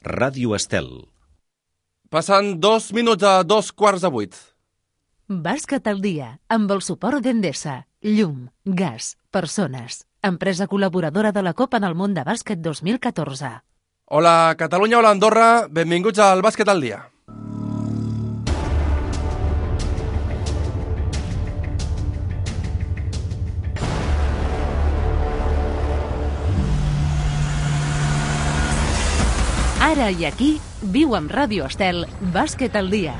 Ràdio Estel. Passant 2 minuts a 2:15. Bàsquet al dia, amb el suport d'Endesa, llum, gas, persones. Empresa col·laboradora de la Copa en el món de bàsquet 2014. Hola Catalunya, hola Andorra, benvinguts al Bàsquet al dia. Ara i aquí, viu amb Ràdio Estel, Bàsquet al dia.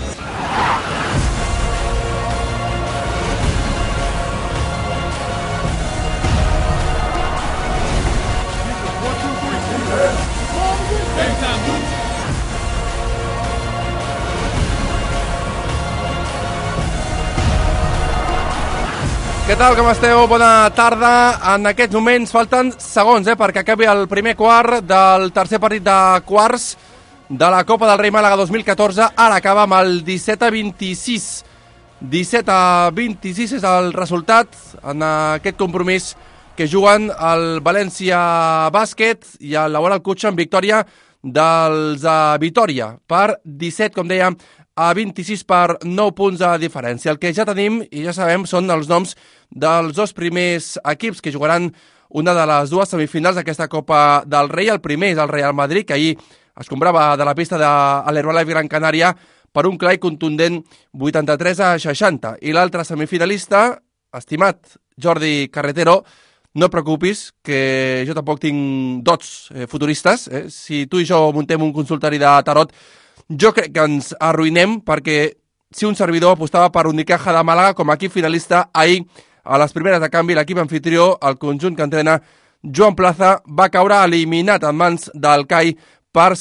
Què tal, com esteu? Bona tarda. En aquests moments falten segons perquè acabi el primer quart del tercer partit de quarts de la Copa del Rei Màlaga 2014. Ara acaba amb el 17-26. 17-26 és el resultat en aquest compromís que juguen el València Bàsquet i el Laboral Cutxa en victòria dels Vitòria per 17, com dèiem, a 26 per 9 punts de diferència. El que ja tenim i ja sabem són els noms dels dos primers equips que jugaran una de les dues semifinals d'aquesta Copa del Rei. El primer és el Real Madrid, que ahir es comprava de la pista de l'Herbalife Gran Canària per un clar i contundent 83-60. I l'altre semifinalista, estimat Jordi Carretero, no et preocupis, que jo tampoc tinc dots futuristes. Si tu i jo muntem un consultori de tarot, jo crec que ens arruïnem, perquè si un servidor apostava per Unicaja de Màlaga com a equip finalista, ahir, a les primeres de canvi, l'equip anfitrió, el conjunt que entrena Joan Plaza, va caure eliminat en mans del CAI per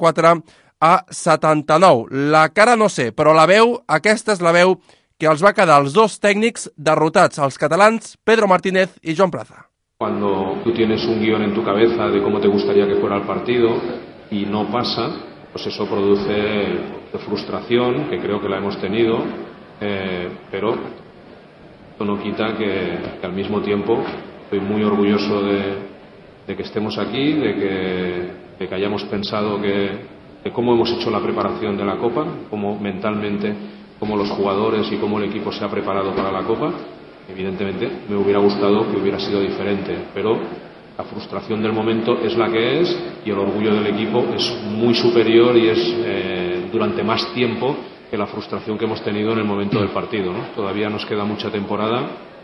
74-79. La cara no sé, però la veu, aquesta és la veu que els va quedar els dos tècnics derrotats, els catalans Pedro Martínez y Joan Plaza. Cuando tú tienes un guión en tu cabeza de cómo te gustaría que fuera el partido y no pasa, pues eso produce frustración, que creo que la hemos tenido, pero esto no quita que al mismo tiempo estoy muy orgulloso de que estemos aquí, de que hayamos pensado de cómo hemos hecho la preparación de la Copa, cómo mentalmente, cómo los jugadores y cómo el equipo se ha preparado para la Copa. Evidentemente me hubiera gustado que hubiera sido diferente, pero la frustración del momento es la que es y el orgullo del equipo es muy superior y es durante más tiempo que la frustración que hemos tenido en el momento del partido, ¿no? Todavía nos queda mucha temporada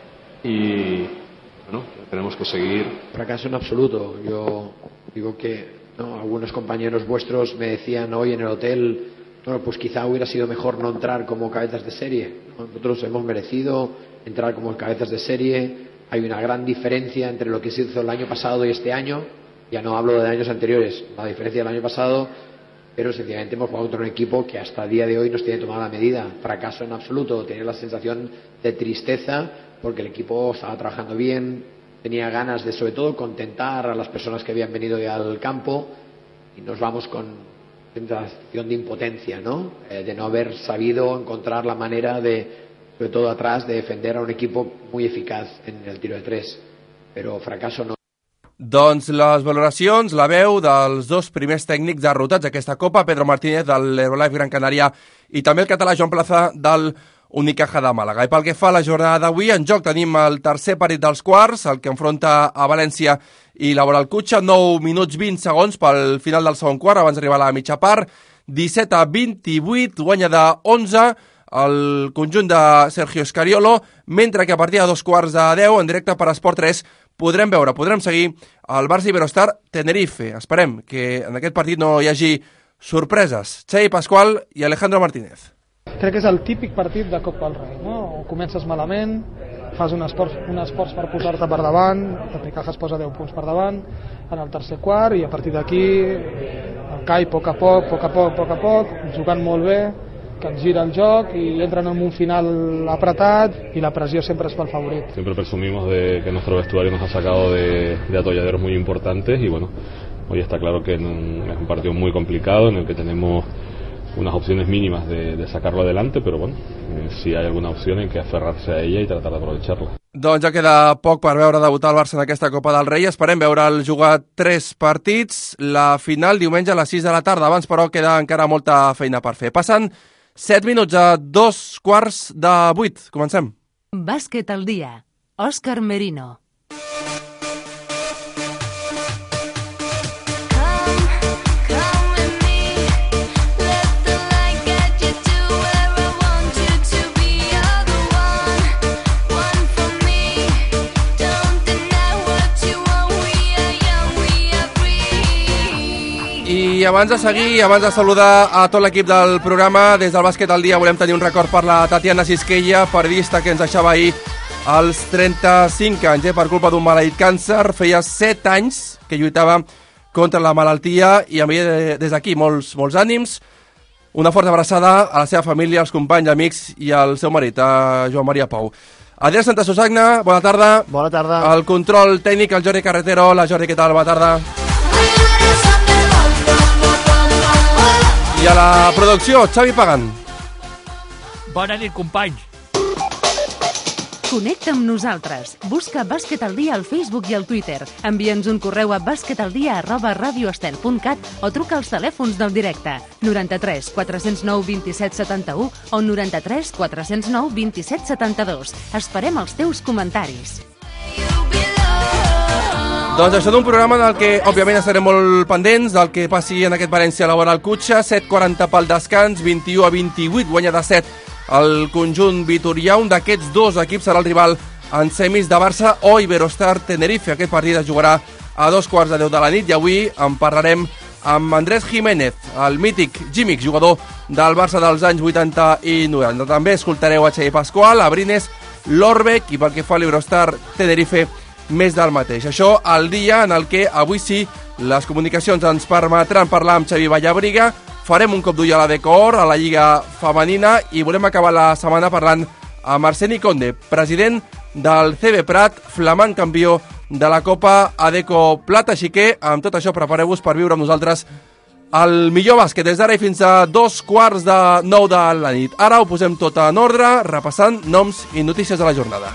y bueno, tenemos que seguir. Fracaso en absoluto. Yo digo que algunos compañeros vuestros me decían hoy en el hotel, bueno, pues quizá hubiera sido mejor no entrar como cabezas de serie. Nosotros hemos merecido entrar como cabezas de serie. Hay una gran diferencia entre lo que se hizo el año pasado y este año. Ya no hablo de años anteriores, la diferencia del año pasado, pero sencillamente hemos jugado contra un equipo que hasta el día de hoy nos tiene tomada la medida. Fracaso en absoluto. Tenía la sensación de tristeza porque el equipo estaba trabajando bien, tenía ganas de, sobre todo, contentar a las personas que habían venido ya al campo, y nos vamos con sensación de impotencia, ¿no? De no haber sabido encontrar la manera de, sobre todo atrás, de defender a un equipo muy eficaz en el tiro de tres. Pero fracaso no. Doncs les valoracions, la veu dels dos primers tècnics derrotats d'aquesta Copa, Pedro Martínez del Herbalife Gran Canària i també el català Joan Plaza del Unicaja de Màlaga. I pel que fa a la jornada d'avui, en joc tenim el tercer partit dels quarts, el que enfronta a València i Laboral Cutxa, 9 minuts 20 segons pel final del segon quart, abans d'arribar a la mitja part, 17-28, guanya de 11 el conjunt de Sergio Scariolo, mentre que a partir de 2:15, en directe per Esport 3, podrem seguir el Barça Iberostar Tenerife. Esperem que en aquest partit no hi hagi sorpreses. Xavi Pascual i Alejandro Martínez. Crec que és el típic partit de Copa del Rei, no? Comences malament, fas un esforç per posar-te per davant, el Unicaja es posa 10 punts per davant en el tercer quart, i a partir d'aquí el CAI a poc a poc, jugant molt bé, que ens gira el joc y entran en un final apretat y la presión siempre es para el favorito. Siempre presumimos de que nuestro vestuario nos ha sacado de atolladeros muy importantes y bueno, hoy está claro que es un partido muy complicado en el que tenemos unas opciones mínimas de sacarlo adelante, pero bueno, si hay alguna opción hay que aferrarse a ella y tratar de aprovecharla. Doncs ja queda poc per veure debutar el Barça en aquesta Copa del Rei. Esperem veure'l jugar 3 partits. La final diumenge a les 6 de la tarda. Abans, però, queda encara molta feina per fer. Passen 7 minuts a 2:15. Comencem. Bàsquet al dia. Òscar Merino. I abans de seguir, abans de saludar a tot l'equip del programa, des del Bàsquet al dia volem tenir un record per la Tatiana Sisquella, periodista que ens deixava ahir als 35 anys, per culpa d'un maleït càncer. Feia 7 anys que lluitava contra la malaltia i envia des d'aquí molts ànims. Una forta abraçada a la seva família, als companys, amics i al seu marit, a Joan Maria Pou. Adrià Santa Susagna, bona tarda. Bona tarda. El control tècnic, el Jordi Carretero. Hola, Jordi, què tal? Bona tarda. I a la producció, Xavi Pagan. Bona nit, companys. Connecta amb nosaltres. Busca Bàsquet al dia al Facebook i al Twitter. Envia'ns un correu a basquetaldia@radioestel.cat o truca als telèfons del directe 93 409 27 71 o 93 409 27 72. Esperem els teus comentaris. Doncs això d'un programa en el que, òbviament, estarem molt pendents del que passi en aquest València Laboral Cutxa. 7:40 pel descans, 21-28, guanya de 7 el conjunt vitorià. Un d'aquests dos equips serà el rival en semis de Barça o Iberostar Tenerife. Aquest partit es jugarà a 2:15 de la nit i avui en parlarem amb Andrés Jiménez, el mític Gímix, jugador del Barça dels anys 80 i 90. També escoltareu a Xavi Pasqual, a Brines, l'Orbec i pel que fa a l'Iberostar Tenerife, més del mateix. Això el dia en el que avui sí les comunicacions ens permetran parlar amb Xavi Vallabriga. Farem un cop d'ull a la Decor, a la Lliga Femenina, i volem acabar la setmana parlant amb Arseni Conde, president del CB Prat, flamant campió de la Copa Adeco Plata. Així que amb tot això prepareu-vos per viure amb nosaltres el millor bàsquet des d'ara i fins a 8:45 de la nit. Ara ho posem tot en ordre, repassant noms i notícies de la jornada.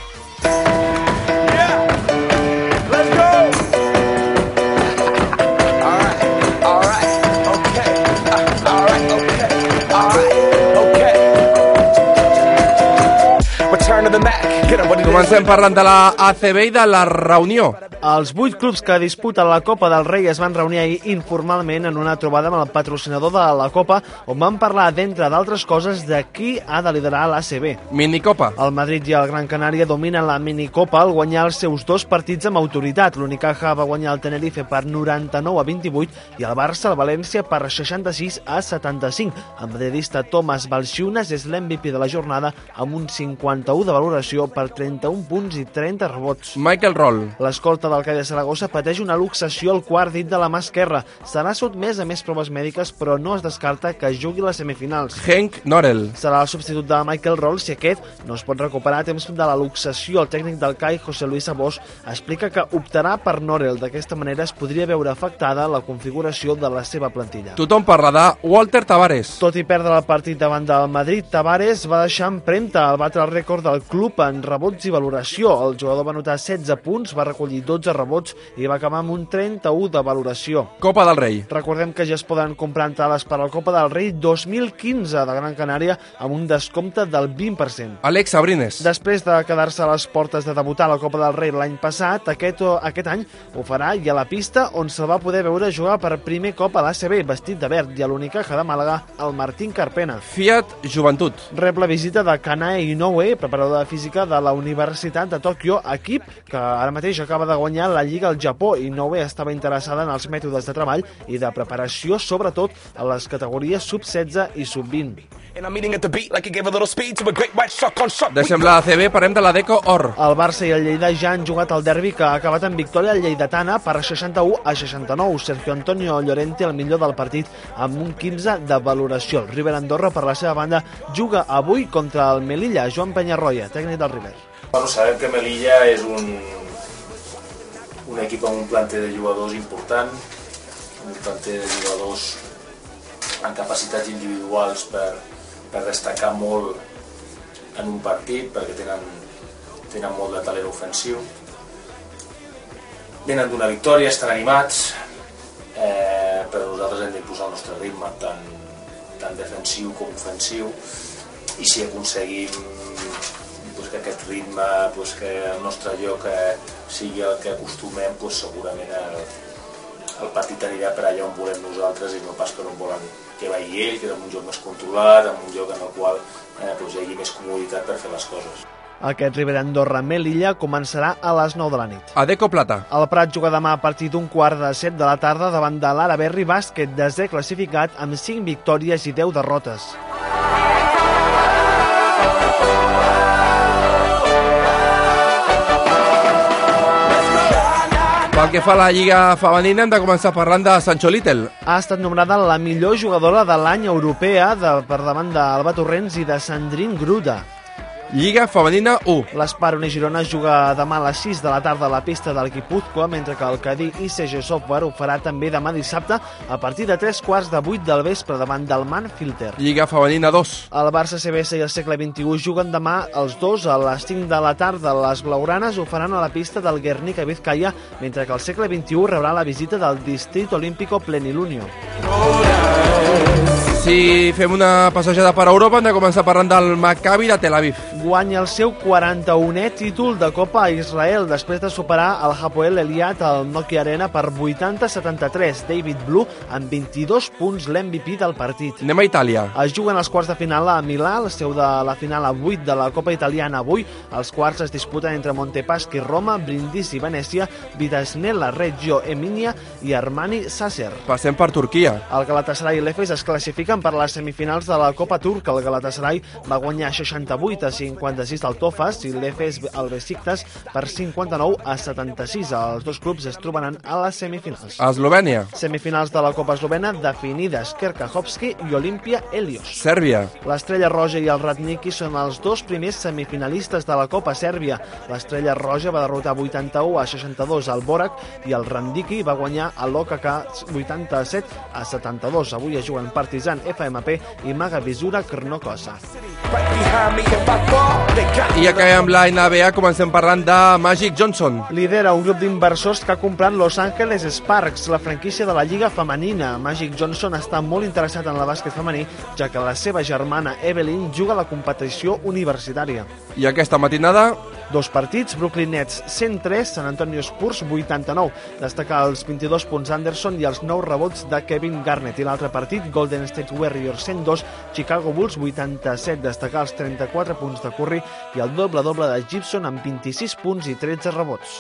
Comencem parlant de la ACB i de la reunió. Els 8 clubs que disputen la Copa del Rei es van reunir ahir informalment en una trobada amb el patrocinador de la Copa, on van parlar, d'entre d'altres coses, de qui ha de liderar l'ACB. Minicopa. El Madrid i el Gran Canària dominen la Minicopa al guanyar els seus 2 partits amb autoritat. L'Unicaja va guanyar el Tenerife per 99-28 i el Barça el València per 66-75. El madridista Tomàs Balxiunas és l'MVP de la jornada amb un 51 de valoració per 31 punts i 30 rebots. Michael Roll. L'escolta del CAI de Saragossa pateix una luxació al quart dit de la mà esquerra. Serà sotmès a més proves mèdiques, però no es descarta que jugui les semifinals. Henk Norel. Serà el substitut de Michael Roll si aquest no es pot recuperar a temps de la luxació. El tècnic del CAI, José Luis Abós, explica que optarà per Norel. D'aquesta manera es podria veure afectada la configuració de la seva plantilla. Tothom parla de Walter Tavares. Tot i perdre el partit davant del Madrid, Tavares va deixar empremta al batre el rècord del club en rebots i valoració. El jugador va anotar 16 punts, va recollir 12 rebots i va acabar amb un 31 de valoració. Copa del Rei. Recordem que ja es poden comprar entrades per a la Copa del Rei 2015 de Gran Canària amb un descompte del 20%. Àlex Abrines. Després de quedar-se a les portes de debutar a la Copa del Rei l'any passat, aquest any ho farà i a la pista on se'l va poder veure jugar per primer cop a l'ACB, vestit de verd, i a l'Unicaja de Màlaga, el Martín Carpena. Fiat Joventut. Rep la visita de Kanae Inoue, preparador de física de la Universitat de Tòquio, equip que ara mateix acaba de guanyar la Lliga al Japó. Inoue estava interessada en els mètodes de treball i de preparació, sobretot a les categories sub-16 i sub-20. Deixem la ACB, parlem de la Deco Or. El Barça i el Lleida ja han jugat el derbi que ha acabat en victòria lleidatana per 61-69. Sergio Antonio Llorente, el millor del partit, amb un 15 de valoració. El River Andorra, per la seva banda, juga avui contra el Melilla. Joan Peñarroya, tècnic del River. Bueno, sabem que Melilla és un equip amb un planter de jugadors important, un planter de jugadors amb capacitats individuals per destacar molt en un partit, perquè tenen tenen molt de talent ofensiu, venen d'una victòria, estan animats, però nosaltres hem d'imposar el nostre ritme, tant defensiu com ofensiu, i si aconseguim que aquest ritme, que el nostre joc sigui el que acostumem, segurament el partit anirà per allà on volem nosaltres i no pas per on volen que vagi ell, que és un joc més controlat, un joc en el qual hi hagi més comoditat per fer les coses. Aquest Ribera Andorra-Melilla començarà a les 9 de la nit. Adeco Plata. El Prat juga demà a partir d'un 6:15 de la tarda davant de l'Araberri Bàsquet, desè classificat amb 5 victòries i 10 derrotes. Pel que fa a la Lliga Femenina, hem de començar parlant de Sancho Little. Ha estat nomenada la millor jugadora de l'any europea per davant d'Alba Torrents i de Sandrine Gruda. Lliga Femenina 1. L'Esparone Girona juga demà a les 6 de la tarda a la pista del Guipúzcoa, mentre que el Cadí ICG Software ho farà també demà dissabte a partir de 7:45 del vespre davant del Manfilter. Lliga Femenina 2. El Barça CBS i el Segle XXI juguen demà els dos a les 5 de la tarda. Les blaugranes ho faran a la pista del Guernica Vizcaya, mentre que el Segle XXI rebrà la visita del Distrito Olímpico Plenilunio. Si fem una passejada per Europa, hem de començar parlant del Maccabi de Tel Aviv. Guanya el seu 41è títol de Copa a Israel després de superar el Hapoel Eliat al Nokia Arena per 80-73. David Blue amb 22 punts, l'MVP del partit. Anem a Itàlia. Es juguen els quarts de final a Milà, el seu de la final a 8 de la Copa Italiana avui. Els quarts es disputen entre Montepaschi, Roma, Brindisi, Venècia, Vitasnella, Reggio Emilia i Armani Sacer. Passem per Turquia. El Galatasaray i l'Efes es classifiquen per les semifinals de la Copa Turca. El Galatasaray va guanyar 68-56 al Tofas i l'Efes al Besiktas per 59-76. Els dos clubs es trobaran a les semifinals. Eslovènia. Semifinals de la Copa Eslovena definides Kerkahovski i Olimpia Helios. Sèrbia. L'Estrella Roja i el Radniki són els dos primers semifinalistes de la Copa Sèrbia. L'Estrella Roja va derrotar 81-62 al Borac i el Radniki va guanyar a l'OKK 87-72. Avui es juguen Partizan, FMP i Maga Visura Krnokosa. I acabem amb la NBA, comencem parlant de Magic Johnson. Lidera un grup d'inversors que ha comprat Los Angeles Sparks, la franquícia de la Lliga Femenina. Magic Johnson està molt interessat en la bàsquet femení, ja que la seva germana Evelyn juga a la competició universitària. I aquesta matinada? Dos partits, Brooklyn Nets 103, San Antonio Spurs 89. Destacar els 22 punts Anderson i els 9 rebots de Kevin Garnett. I l'altre partit, Golden State Warriors 102, Chicago Bulls 87. Destacar els 34 punts de Curry i el doble-doble de Gibson amb 26 punts i 13 rebots.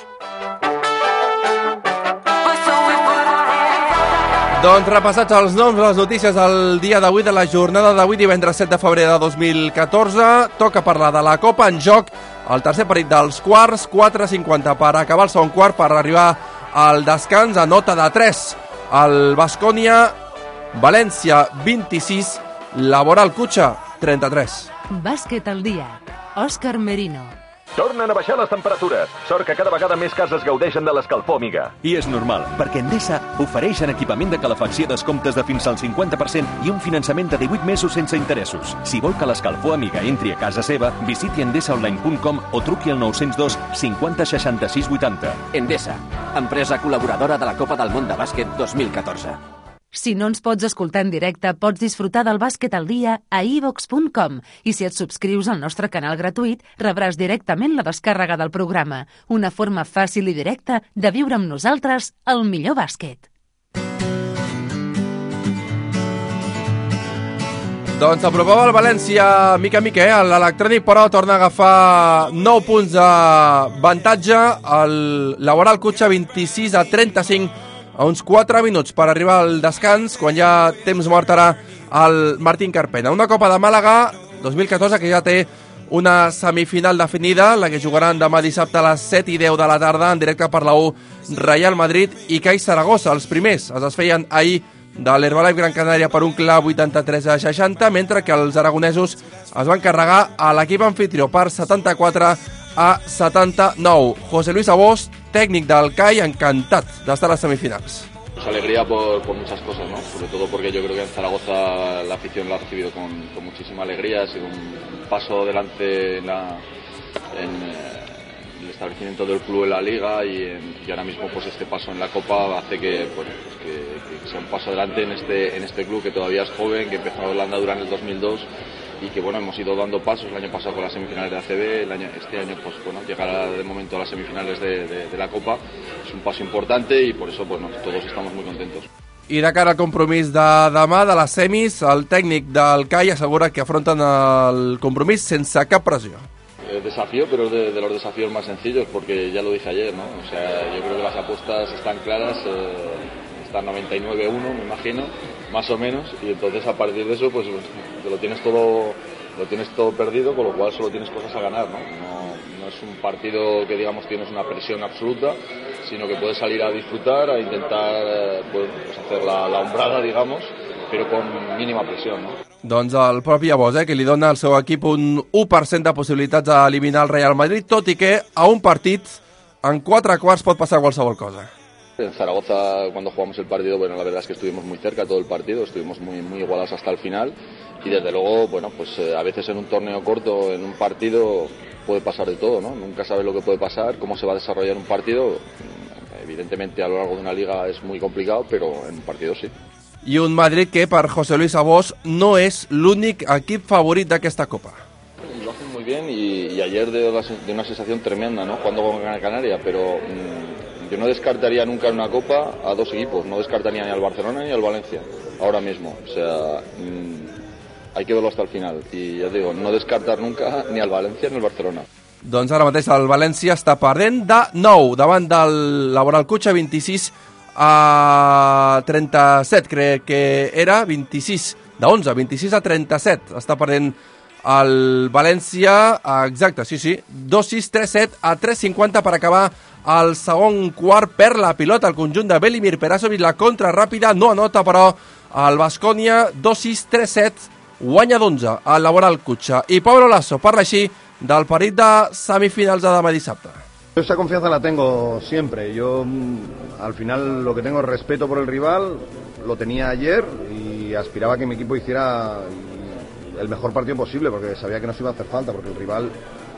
Doncs repassats els noms, les notícies del dia d'avui, de la jornada d'avui, divendres 7 de febrer de 2014, toca parlar de la Copa en joc, el tercer partit dels quarts, 4:50 per acabar el segon quart, per arribar al descans a nota de 3. El Baskonia, València 26, Laboral Cutxa 33. Bàsquet al dia. Òscar Merino. Tornen a baixar les temperatures. Sort que cada vegada més cases gaudeixen de l'escalfor Amiga. I és normal, perquè Endesa ofereix en equipament de calefacció descomptes de fins al 50% i un finançament de 18 mesos sense interessos. Si vol que l'escalfor Amiga entri a casa seva, visiti endesaonline.com o truqui al 902 50 66 80. Endesa, empresa col·laboradora de la Copa del Món de Bàsquet 2014. Si no ens pots escoltar en directe, pots disfrutar del Bàsquet al dia a iVox.com i si et subscrius al nostre canal gratuït, rebràs directament la descàrrega del programa. Una forma fàcil i directa de viure amb nosaltres el millor bàsquet. Doncs aprovava el València mica a mica, l'Electrònic, però torna a agafar 9 punts d'avantatge. El Laboral Cutxa 26-35 a uns 4 minuts per arribar al descans, quan ja temps mort ara el Martín Carpena. Una Copa de Màlaga 2014 que ja té una semifinal definida, la que jugaran demà dissabte a les 7:10 de la tarda en directe per la U, Real Madrid i CAI Saragossa. Els primers es desfeien ahir de l'Herbalife Gran Canària per un clar 83-60, mentre que els aragonesos es van carregar a l'equip anfitrió per 74-79. José Luis Abós, técnico del CAI, encantado de estar en las semifinales. Pues alegría por muchas cosas, ¿no? Sobre todo porque yo creo que en Zaragoza la afición lo ha recibido con muchísima alegría. Ha sido un paso adelante en el establecimiento del club en la Liga y ahora mismo pues este paso en la Copa hace que, bueno, pues que sea un paso adelante en este club que todavía es joven, que empezó la andadura en el 2002 y que bueno, hemos ido dando pasos el año pasado con las semifinales de ACB, este año pues bueno, llegar de momento a las semifinales de la Copa es un paso importante y por eso bueno, todos estamos muy contentos. I de cara al compromís de demà, de les semis, el tècnic del CAI assegura que afronten el compromís sense cap pressió. Desafío, pero es de los desafíos más sencillos porque ya lo dije ayer, ¿no? O sea, yo creo que las apuestas están claras, están 99-1, me imagino, más o menos, y entonces a partir de eso pues lo tienes todo perdido, con lo cual solo tienes cosas a ganar, ¿no? No es un partido que digamos tienes una presión absoluta, sino que puedes salir a disfrutar, a intentar pues hacer la hombrada, digamos, però con mínima pressió, no? Doncs el propi Llavors, que li dona al seu equip un 1% de possibilitats d'eliminar el Real Madrid, tot i que a un partit, en 4 quarts, pot passar qualsevol cosa. En Zaragoza, cuando jugamos el partido, bueno, la verdad es que estuvimos muy cerca todo el partido, estuvimos muy igualados hasta el final y desde luego, bueno, pues a veces en un torneo corto, en un partido, puede pasar de todo, ¿no? Nunca sabes lo que puede pasar, cómo se va a desarrollar un partido. Evidentemente a lo largo de una liga es muy complicado, pero en un partido sí. I un Madrid que per José Luis Abós no és l'únic equip favorit d'aquesta Copa. Lo hacen muy bien y ayer de una sensación tremenda, ¿no? Jugando con Gran Canaria, pero yo no descartaría nunca en una Copa a dos equipos, no descartaría ni al Barcelona ni al Valencia, ahora mismo. O sea, hay que verlo hasta el final y ya digo, no descartar nunca ni al Valencia ni al Barcelona. Doncs ara mateix el València està perdent de 9 davant del Laboral Cutxa, 26 a 37, crec que era 26 de 11, 26 a 37. Està perdent el València, exacte, sí, 2-6, 3-7 a 3-50 per acabar el segon quart. Perd la pilota el conjunt de Velimir Perasovic, la contra ràpida no anota, però el Baskonia 2-6, 3-7 guanya d'11 al Laboral Cutxa. I Pablo Lasso parla així del partit de semifinals de demà dissabte. Esa confianza la tengo siempre. Yo al final lo que tengo es respeto por el rival, lo tenía ayer y aspiraba a que mi equipo hiciera el mejor partido posible porque sabía que nos iba a hacer falta porque el rival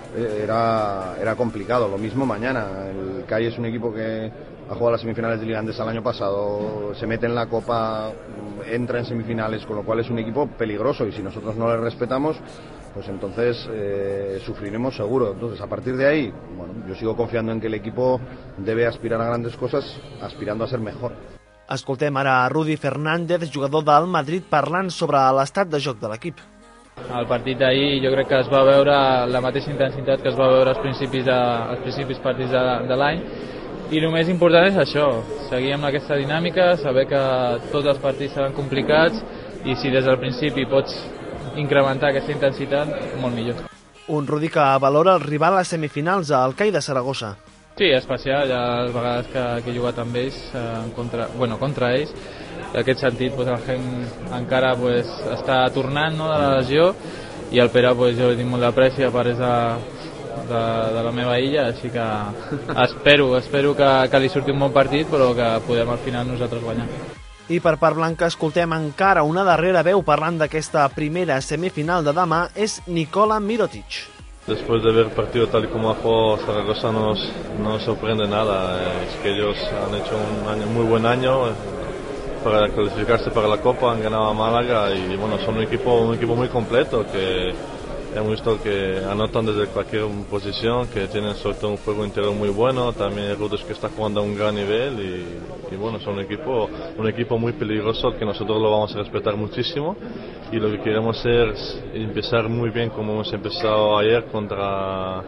era complicado. Lo mismo mañana. El CAI es un equipo que ha jugado las semifinales de Liga Andesa el año pasado, se mete en la Copa, entra en semifinales, con lo cual es un equipo peligroso y si nosotros no le respetamos, pues entonces sufriremos seguro. Entonces, a partir de ahí, bueno, yo sigo confiando en que el equipo debe aspirar a grandes cosas, aspirando a ser mejor. Escoltem ara a Rudi Fernández, jugador del Madrid, parlant sobre l'estat de joc de l'equip. El partit d'ahir jo crec que es va veure la mateixa intensitat que es va veure als principis partits de l'any i el més important és això, seguir amb aquesta dinàmica, saber que tots els partits seran complicats i si des del principi pots incrementar aquesta intensitat, molt millor. Un Rudi que valora el rival a semifinals al CAI de Saragossa. Sí, especial, ja les vegades que he jugat amb ells, contra ells. En aquest sentit, el Gen encara està tornant de la lesió i el Pere jo li tinc molt d'apreci a part de la meva illa, així que espero que li surti un bon partit però que podem al final nosaltres guanyar. I per part blanca escoltem encara una darrera veu parlant d'aquesta primera semifinal de demà, és Nikola Mirotic. Después de ver el partido tal y como ha jugado Zaragoza no nos sorprende nada, es que ellos han hecho un muy buen año para clasificarse para la Copa, han ganado a Málaga y bueno, son un equipo muy completo que hemos visto que anotan desde cualquier posición, que tienen sobre todo un juego interior muy bueno, también Rudes que está jugando a un gran nivel y bueno, son un equipo muy peligroso que nosotros lo vamos a respetar muchísimo y lo que queremos es empezar muy bien como hemos empezado ayer contra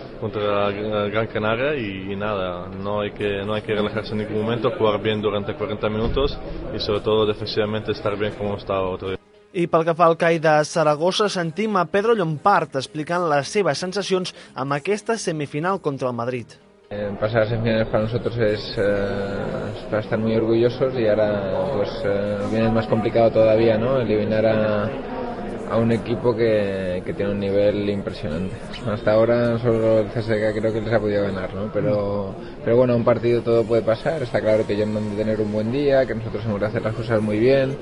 Gran Canaria y nada, no hay que relajarse en ningún momento, jugar bien durante 40 minutos y sobre todo defensivamente estar bien como estaba otro día. I pel que fa al CAI de Saragossa, sentim a Pedro Llompart explicant les seves sensacions amb aquesta semifinal contra el Madrid. Pasar a semifinales para nosotros es para estar muy orgullosos y ahora viene más complicado todavía, ¿no? Eliminar a un equipo que tiene un nivel impresionante. Hasta ahora solo el CSKA creo que les ha podido ganar, ¿no? Pero bueno, un partido todo puede pasar, está claro que ellos no han de tener un buen día, que nosotros hemos de hacer las cosas muy bien,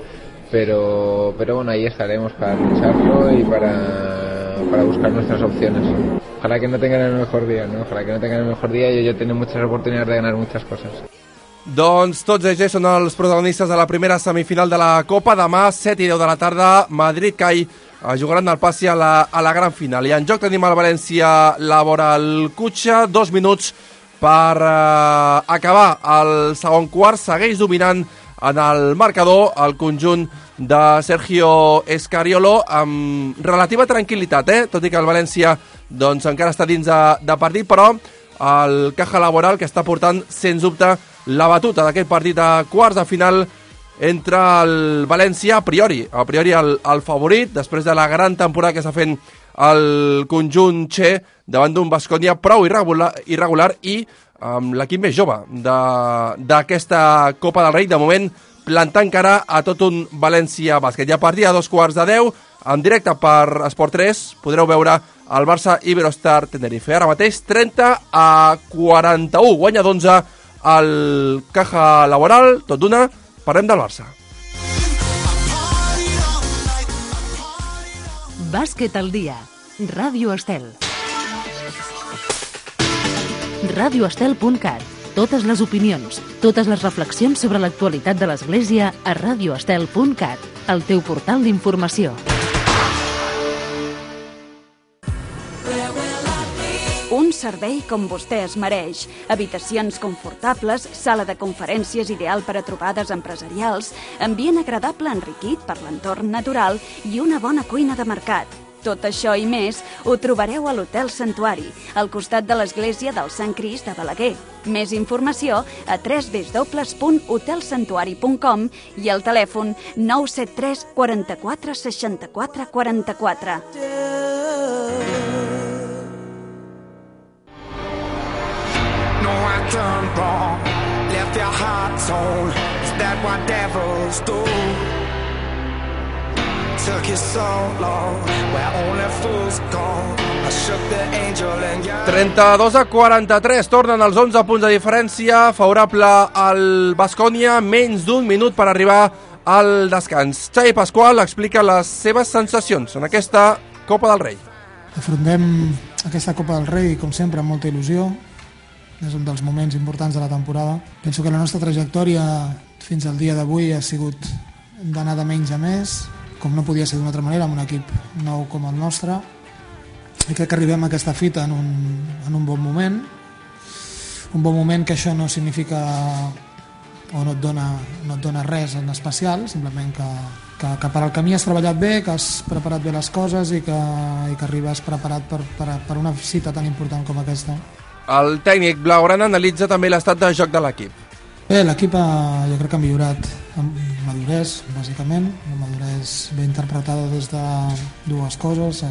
pero bueno, ahí estaremos para lucharlo y para buscar nuestras opciones. Ojalá que no tengan el mejor día, ¿no? Ojalá que no tengan el mejor día y ellos tienen muchas oportunidades de ganar muchas cosas. Doncs tots ells són els protagonistes de la primera semifinal de la Copa. Demà, 7 i 10 de la tarda, Madrid-CAI jugaran al passi a la gran final. I en joc tenim el València Laboral Cutxa, 2 minuts per acabar el segon quart. Segueix dominant en el marcador el conjunt de Sergio Escariolo amb relativa tranquil·litat, tot i que el València doncs, encara està dins de partit, però el Caja Laboral que està portant, sens dubte, la batuta d'aquest partit a quarts de final entre el València, a priori el favorit, després de la gran temporada que està fent el conjunt Che davant d'un Baskonia prou irregular i amb l'equip més jove d'aquesta Copa del Rei, de moment plantant cara a tot un València bàsquet. I a partir de 2:15, en directe per Esport 3, podreu veure el Barça Iberostar Tenerife. Ara mateix 30-41, guanya d'11 el Caja Laboral. Tot d'una, parlem del Barça. Bàsquet al dia. Ràdio Estel. radioestel.cat. Totes les opinions, totes les reflexions sobre l'actualitat de l'Església a radioestel.cat, el teu portal d'informació. Un servei com vostè es mereix. Habitacions confortables, sala de conferències ideal per a trobades empresarials, ambient agradable enriquit per l'entorn natural i una bona cuina de mercat. Tot això i més ho trobareu a l'Hotel Santuari, al costat de l'església del Sant Crist de Balaguer. Més informació a www.hotelsantuari.com i al telèfon 973 44 64 44. No, I turned wrong, left your heart torn. Is that what devils do? Took you so long, where only fools go. I shook the angel and you... 32-43, tornen els 11 punts de diferència, favorable al Baskonia, menys d'un minut per arribar al descans. Xavi Pasqual explica les seves sensacions en aquesta Copa del Rei. Afrontem aquesta Copa del Rei, com sempre, amb molta il·lusió. És un dels moments importants de la temporada. Penso que la nostra trajectòria fins al dia d'avui ha sigut d'anar de menys a més, com no podia ser d'una altra manera, amb un equip nou com el nostre. I crec que arribem a aquesta fita en un bon moment. Un bon moment que això no significa o no et dona res en especial, simplement que per al camí has treballat bé, que has preparat bé les coses i que arribes preparat per una cita tan important com aquesta. El tècnic blaugrana analitza també l'estat de joc de l'equip. Bé, l'equip jo crec que ha millorat en maduresa, bàsicament. La maduresa ben interpretada des de dues coses.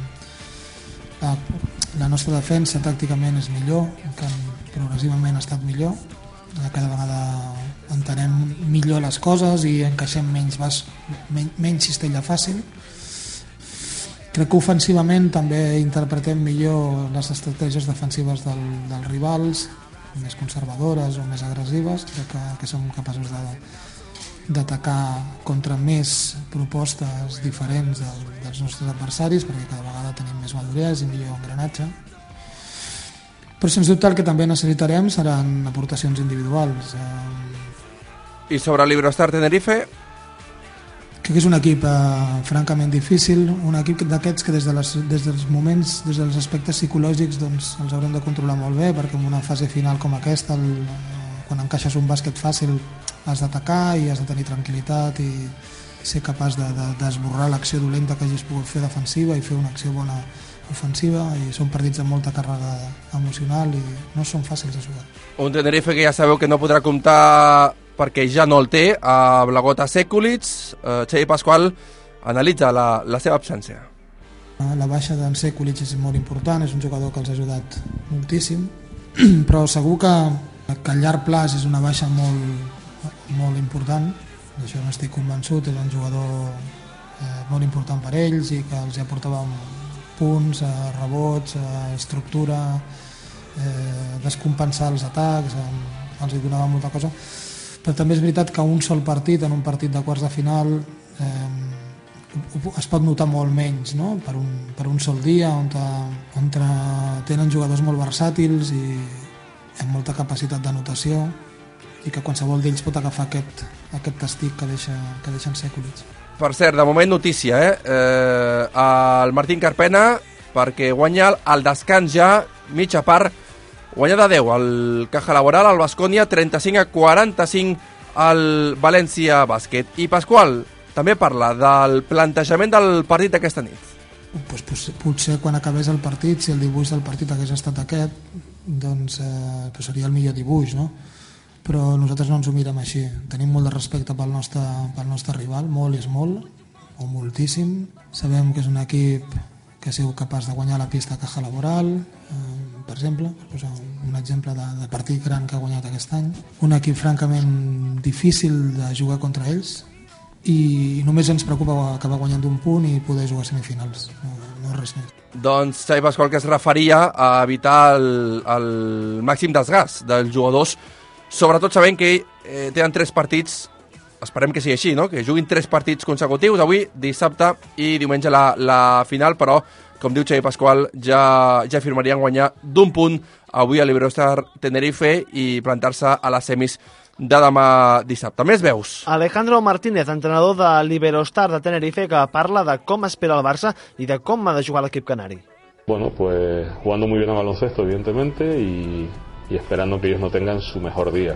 La nostra defensa tàcticament és millor, que progressivament ha estat millor. Cada vegada entenem millor les coses i encaixem menys cistella fàcil. Crec que ofensivament també interpretem millor les estratègies defensives dels rivals, més conservadores o més agressives. Crec que som capaços d'atacar contra més propostes diferents dels nostres adversaris, perquè cada vegada tenim més maduresa i millor engranatge. Però sens dubte el que també necessitarem seran aportacions individuals. I sobre l'Iberostar Tenerife? Crec que és un equip francament difícil, un equip d'aquests que des dels moments, des dels aspectes psicològics, doncs, els haurem de controlar molt bé, perquè en una fase final com aquesta, quan encaixes un bàsquet fàcil, has d'atacar i has de tenir tranquil·litat i ser capaç d'esborrar l'acció dolenta que hagis pogut fer defensiva i fer una acció bona ofensiva, i són partits amb molta càrrega emocional i no són fàcils de jugar. Un Tenerife que ja sabeu que no podrà comptar perquè ja no el té, a Blagota Sekulic. Xavi Pasqual analitza la seva absència. La baixa d'en Sekulic és molt important, és un jugador que els ha ajudat moltíssim, però segur que a llarg plaç és una baixa molt important, d'això n'estic convençut. És un jugador molt important per ells i que els aportava punts, rebots, estructura, descompensar els atacs, els donava molta cosa. Però també és veritat que un sol partit, en un partit de quarts de final, es pot notar molt menys, no? Per un sol dia on tenen jugadors molt versàtils i amb molta capacitat d'anotació i que qualsevol d'ells pot agafar aquest tastic que deixen Sekulic. Per cert, de moment notícia, el Martín Carpena, perquè guanya al descans ja, mitja part, guanya de 10 el Caja Laboral, el Baskonia, 35-45 al València Bàsquet. I Pasqual també parla del plantejament del partit d'aquesta nit. Potser quan acabés el partit, si el dibuix del partit hagués estat aquest, doncs seria el millor dibuix, no? Però nosaltres no ens ho mirem així. Tenim molt de respecte pel nostre rival, molt és molt, o moltíssim. Sabem que és un equip que ha sigut capaç de guanyar la pista Caja Laboral, per exemple, per posar un exemple de partit gran que ha guanyat aquest any. Un equip francament difícil de jugar contra ells i només ens preocupa acabar guanyant d'un punt i poder jugar a semifinals, no res més. Doncs Xavi Pasqual, que es referia a evitar el màxim desgast dels jugadors, sobretot sabent que tenen 3 partits, esperem que sigui així, no? Que juguin 3 partits consecutius, avui, dissabte i diumenge la final, però, com diu Xavi Pasqual, ja firmarien guanyar d'un punt avui a l'Iberostar Tenerife i plantar-se a les semis de demà dissabte. Més veus. Alejandro Martínez, entrenador de l'Iberostar de Tenerife, que parla de com espera el Barça i de com ha de jugar l'equip canari. Bueno, pues jugando muy bien a baloncesto, evidentemente, y esperando que ellos no tengan su mejor día.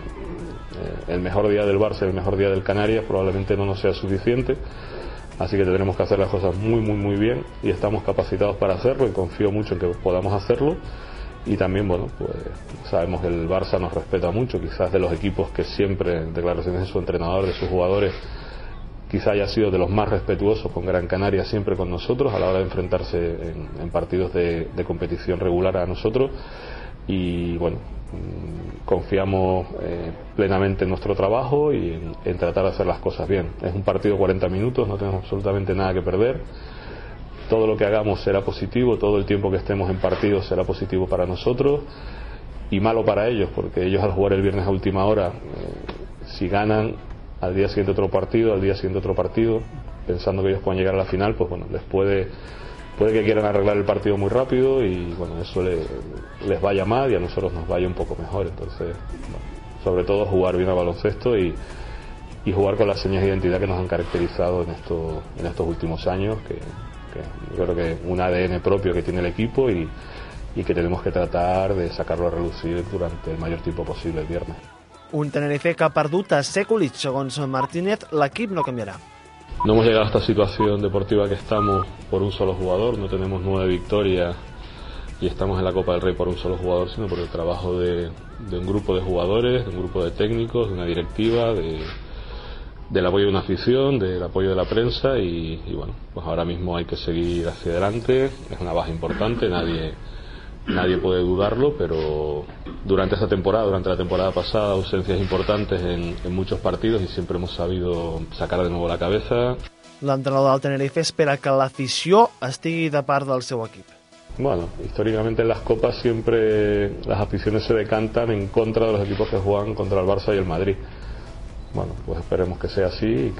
El mejor día del Barça y el mejor día del Canarias probablemente no nos sea suficiente, así que tendremos que hacer las cosas muy bien y estamos capacitados para hacerlo y confío mucho en que podamos hacerlo. Y también, bueno, pues sabemos que el Barça nos respeta mucho, quizás de los equipos que siempre, en declaraciones de su entrenador, de sus jugadores, quizá haya sido de los más respetuosos con Gran Canaria, siempre con nosotros a la hora de enfrentarse en partidos de competición regular a nosotros. Y bueno, confiamos plenamente en nuestro trabajo y en tratar de hacer las cosas bien. Es un partido de 40 minutos, no tenemos absolutamente nada que perder. Todo lo que hagamos será positivo, todo el tiempo que estemos en partido será positivo para nosotros y malo para ellos, porque ellos al jugar el viernes a última hora, si ganan al día siguiente otro partido, pensando que ellos pueden llegar a la final, pues bueno, puede que quieran arreglar el partido muy rápido y bueno, eso les vaya mal y a nosotros nos vaya un poco mejor. Entonces, bueno, sobre todo jugar bien a baloncesto y jugar con las señas de identidad que nos han caracterizado en estos últimos años, que yo creo que un ADN propio que tiene el equipo y que tenemos que tratar de sacarlo a relucir durante el mayor tiempo posible el viernes. Un Tenerife que ha perdut a Sekulic, segons Martínez, l'equip no canviarà. No hemos llegado a esta situación deportiva que estamos por un solo jugador, no tenemos 9 victorias y estamos en la Copa del Rey por un solo jugador, sino por el trabajo de un grupo de jugadores, de un grupo de técnicos, de una directiva, del apoyo de una afición, del apoyo de la prensa y bueno, pues ahora mismo hay que seguir hacia adelante, es una baja importante, nadie puede dudarlo, pero durante la temporada pasada, ausencias importantes en muchos partidos y siempre hemos sabido sacar de nuevo la cabeza. L'entrenador del Tenerife espera que l'afició estigui de part del seu equip. Bueno, históricamente en las copas siempre las aficiones se decantan en contra de los equipos que juegan contra el Barça y el Madrid. Bueno, pues esperemos que sea así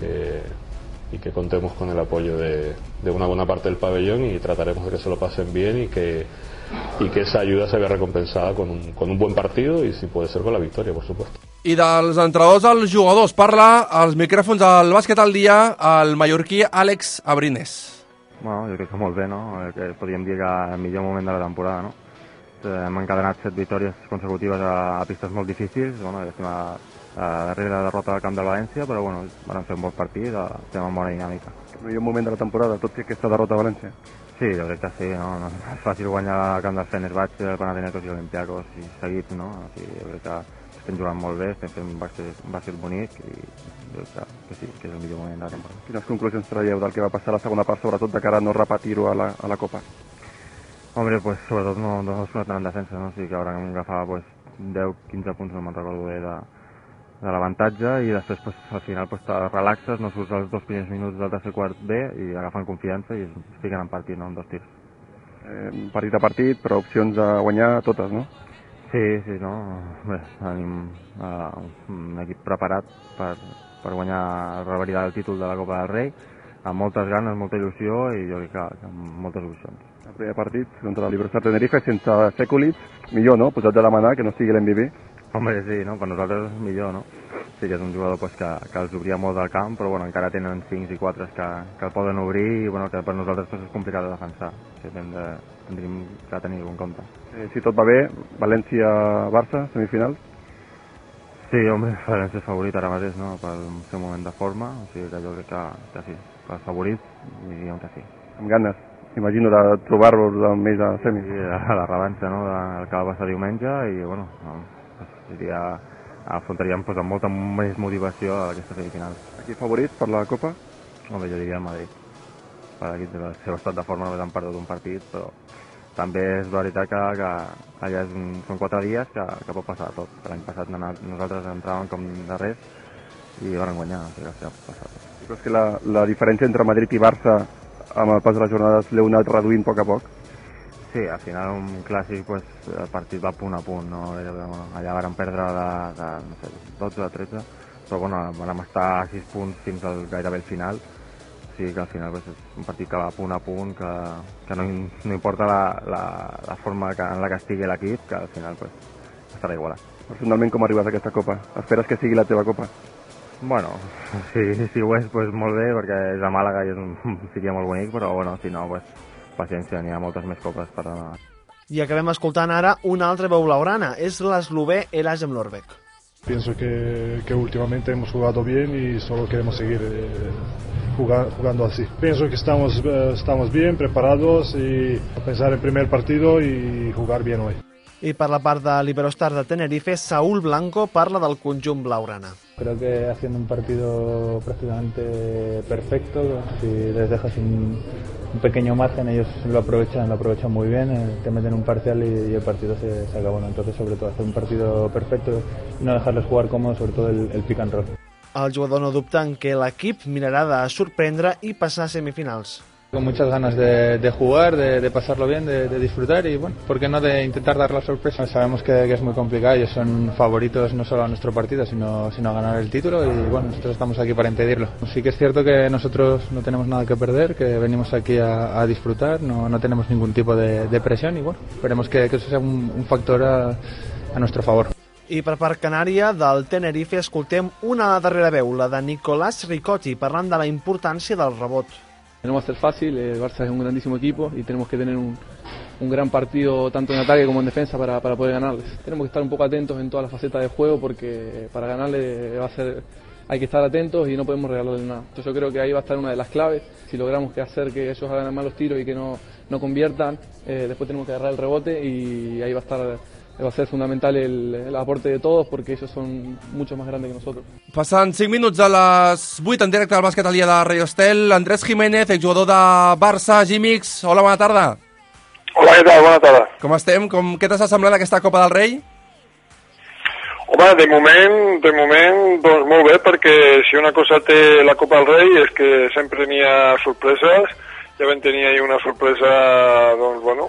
y que contemos con el apoyo de una buena parte del pabellón y trataremos de que se lo pasen bien y que esa ayuda se vea recompensada con un buen partido y si puede ser con la victoria, por supuesto. I dels entrenadors als jugadors parla als micròfons del bàsquet al dia el mallorquí Àlex Abrines. Bueno, jo crec que molt bé, no? Que podríem dir que el millor moment de la temporada, no? Hem encadenat 7 victòries consecutives a pistes molt difícils, bueno, estem a darrere derrota del camp de València, però bueno, vam fer un bon partit, estem en bona dinàmica. El millor moment de la temporada, tot i aquesta derrota a València? Sí, jo crec que sí, no és fàcil guanyar el camp del Fenerbahçe, el Panathinaikos i l'Olympiakos i seguits, no? O sigui, jo crec que estem jugant molt bé, estem fent un bàsquet bonic i jo crec que sí, que és el millor moment de la temporada. Quines conclusions traieu del que va passar a la segona part, sobretot de cara a no repetir-ho a la Copa? Hombre, pues sobretot no es una tan defensa, no? O sigui que haurem d'agafar pues, 10-15 punts, no me'n recordo bé, de l'avantatge i després pues, al final pues, te relaxes, no surts els 2 primers minuts del tercer quart bé i agafen confiança i es fiquen en partit, no? En 2 tirs. Partit a partit, però opcions a guanyar totes, no? Sí, no? Bé, tenim un equip preparat per guanyar, revalidar el títol de la Copa del Rei amb moltes ganes, molta il·lusió i jo crec que amb moltes opcions. El primer partit contra la Libertad Tenerife sense Sekulic, millor, no? Posat de demanar que no estigui l'MVP. Home, sí, no? Per nosaltres millor, no? Sí que és un jugador pues, que els obria molt del camp, però bueno, encara tenen 5 i 4 que el poden obrir i bueno, que per nosaltres pues, és complicat de defensar. O sigui, tindríem que tenir-ho en compte. Si tot va bé, València-Barça, semifinals? Sí, home, València és favorit ara mateix, no? Pel seu moment de forma, o sigui que jo crec que sí, per favorit diríem que sí. Amb ganes, imagino, de trobar-vos al mes de semis. Sí, la revança, no?, del que va passar diumenge i bueno, afrontaríem pues, amb molta més motivació a aquesta semifinal. Aquí favorit per la Copa? Home, jo diria el Madrid. Per aquí el seu estat de forma només han perdut un partit, però també és veritat que allà són 4 dies que pot passar tot. L'any passat nosaltres entràvem com darrers i van guanyar, o sigui que pot passar tot. Creus que la diferència entre Madrid i Barça amb el pas de les jornades l'heu anat reduint a poc a poc? Sí, al final un clàssic pues, el partit va punt a punt, no? Allà varen perdre de no sé, 12 a 13, però bueno, vam estar a 6 punts fins gairebé al final. O sigui que al final pues, és un partit que va punt a punt, que no importa la forma en la que estigui l'equip, que al final pues, estarà igualat. Personalment, com arribes a aquesta Copa? Esperes que sigui la teva Copa? Bueno, si ho és, pues, molt bé, perquè és a Màlaga i és un sitio molt bonic, però bueno, si no, pues, paciència, n'hi ha moltes més copes per anar. I acabem escoltant ara una altra veu blaugrana, és l'eslovè Elajem Lorbek. Pienso que últimamente hemos jugado bien y solo queremos seguir jugando así. Pienso que estamos bien preparados y pensar en primer partido y jugar bien hoy. I per la part de l'Iberostar de Tenerife, Saúl Blanco parla del conjunt blaugrana. Creo que haciendo un partido prácticamente perfecto, si les dejas un pequeño margen, ellos lo aprovechan muy bien, te meten un parcial y el partido se acabó, ¿no? Entonces, sobre todo, hacer un partido perfecto y no dejarles jugar cómodo, sobre todo el pick and roll. El jugador no dubta en que l'equip mirarà de sorprendre i passar a semifinals. Con muchas ganas de jugar, de pasarlo bien, de disfrutar y bueno, ¿por qué no de intentar dar la sorpresa? Sabemos que es muy complicado, ellos son favoritos no solo a nuestro partido, sino a ganar el título y bueno, nosotros estamos aquí para impedirlo. Sí que es cierto que nosotros no tenemos nada que perder, que venimos aquí a disfrutar, no tenemos ningún tipo de presión y bueno, esperemos que eso sea un factor a nuestro favor. I per part canària, del Tenerife, escoltem una darrera veu, la de Nicolás Ricotti, parlant de la importància del rebot. No va a ser fácil, el Barça es un grandísimo equipo y tenemos que tener un gran partido tanto en ataque como en defensa para poder ganarles. Tenemos que estar un poco atentos en todas las facetas del juego porque para ganarle hay que estar atentos y no podemos regalarle nada. Entonces yo creo que ahí va a estar una de las claves. Si logramos hacer que ellos hagan malos tiros y que no conviertan, después tenemos que agarrar el rebote y ahí va a ser fundamental el aporte de todos porque ellos son mucho más grandes que nosotros. Passant 5 minuts a les 8 en directe al bàsquet al dia de Radio Estel, Andrés Jiménez, exjugador de Barça, Gimix. Hola, bona tarda. Hola, què tal? Bona tarda. Com estem? Què t'està semblant aquesta Copa del Rei? Home, de moment, doncs molt bé, perquè si una cosa té la Copa del Rei és que sempre n'hi ha sorpreses. Ja vam tenir ahir una sorpresa, doncs, bueno,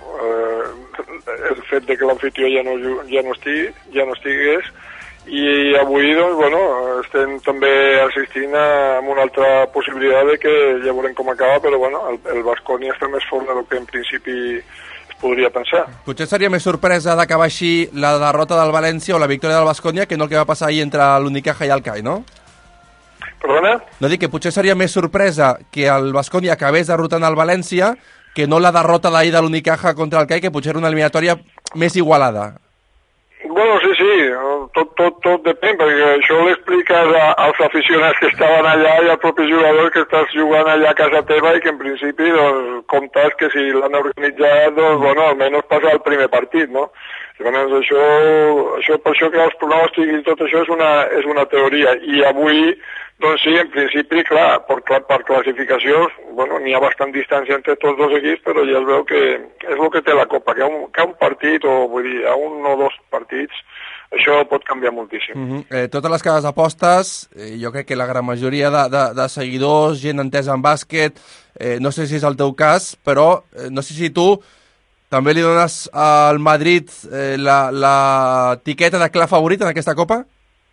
el fet de que l'anfitrió ja no estigués, i avui, doncs, bueno, estem també assistint a una altra possibilitat de que ja veurem com acaba, però, bueno, el Baskonia està més fort del que en principi es podria pensar. Potser seria més sorpresa d'acabar així la derrota del València o la victòria del Baskonia que no el que va passar ahir entre l'Unicaja i el CAI, no? Perdona? No, dic que potser seria més sorpresa que el Baskonia acabés derrotant el València que no la derrota d'ahir de l'Unicaja contra el CAI, que potser era una eliminatòria més igualada. Bueno, sí, tot depèn, perquè això l'expliques als aficionats que estaven allà i al propi jugador que estàs jugant allà a casa teva i que en principi doncs, comptes que si l'han organitzat, doncs, bueno, almenys passa el primer partit, no? Llavors això per això que els pronòstics i tot això és una teoria, i avui doncs sí, en principi, clar, per classificacions, bueno, n'hi ha bastant distància entre tots dos equips, però ja es veu que és el que té la Copa, que un partit, o vull dir, a un o dos partits, això pot canviar moltíssim. Totes les cases apostes, jo crec que la gran majoria de seguidors, gent entesa en bàsquet, no sé si és el teu cas, però no sé si tu també li dones al Madrid l'etiqueta de clar favorit en aquesta Copa?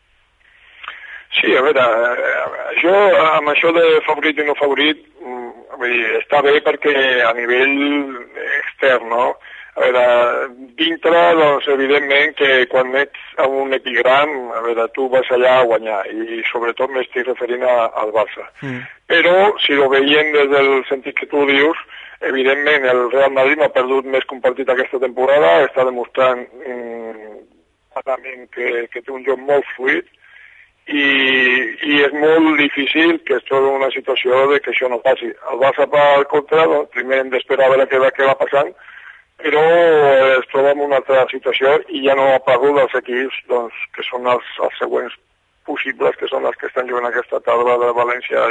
Sí, a veure, jo amb això de favorit i no favorit, vull dir, està bé perquè a nivell extern, no? A veure, dintre, doncs, evidentment que quan ets a un equip gran, a veure, tu vas allà a guanyar, i sobretot m'estic referint al Barça. Però, si ho veiem des del sentit que tu dius, evidentment el Real Madrid no ha perdut més que un partit aquesta temporada, està demostrant que té un joc molt fluid, i és molt difícil que es trobi una situació de que això no passi. El Barça, per contra, doncs, primer hem d'esperar a veure què va passant, però es troba en una altra situació i ja no ha perdut els equips doncs, que són els següents possibles, que són els que estan jugant aquesta tarda de València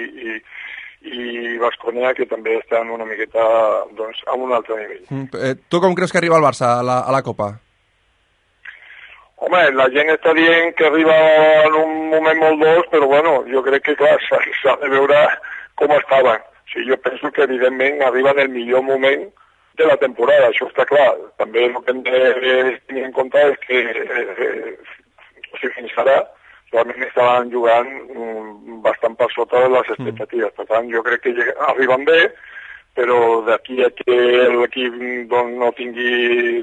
i Baskonia, que també estan una miqueta doncs, a un altre nivell. Tu com creus que arriba el Barça a la Copa? Home, la gent està dient que arriba en un moment molt dolç, però bueno, jo crec que clar, s'ha de veure com estaven. O sigui, jo penso que evidentment arriba en el millor moment de la temporada, això està clar. També el que hem de tenir en compte és que fins ara realment estaven jugant bastant per sota de les expectatives. Per tant, jo crec que arriben bé, però d'aquí a que l'equip doncs, no tingui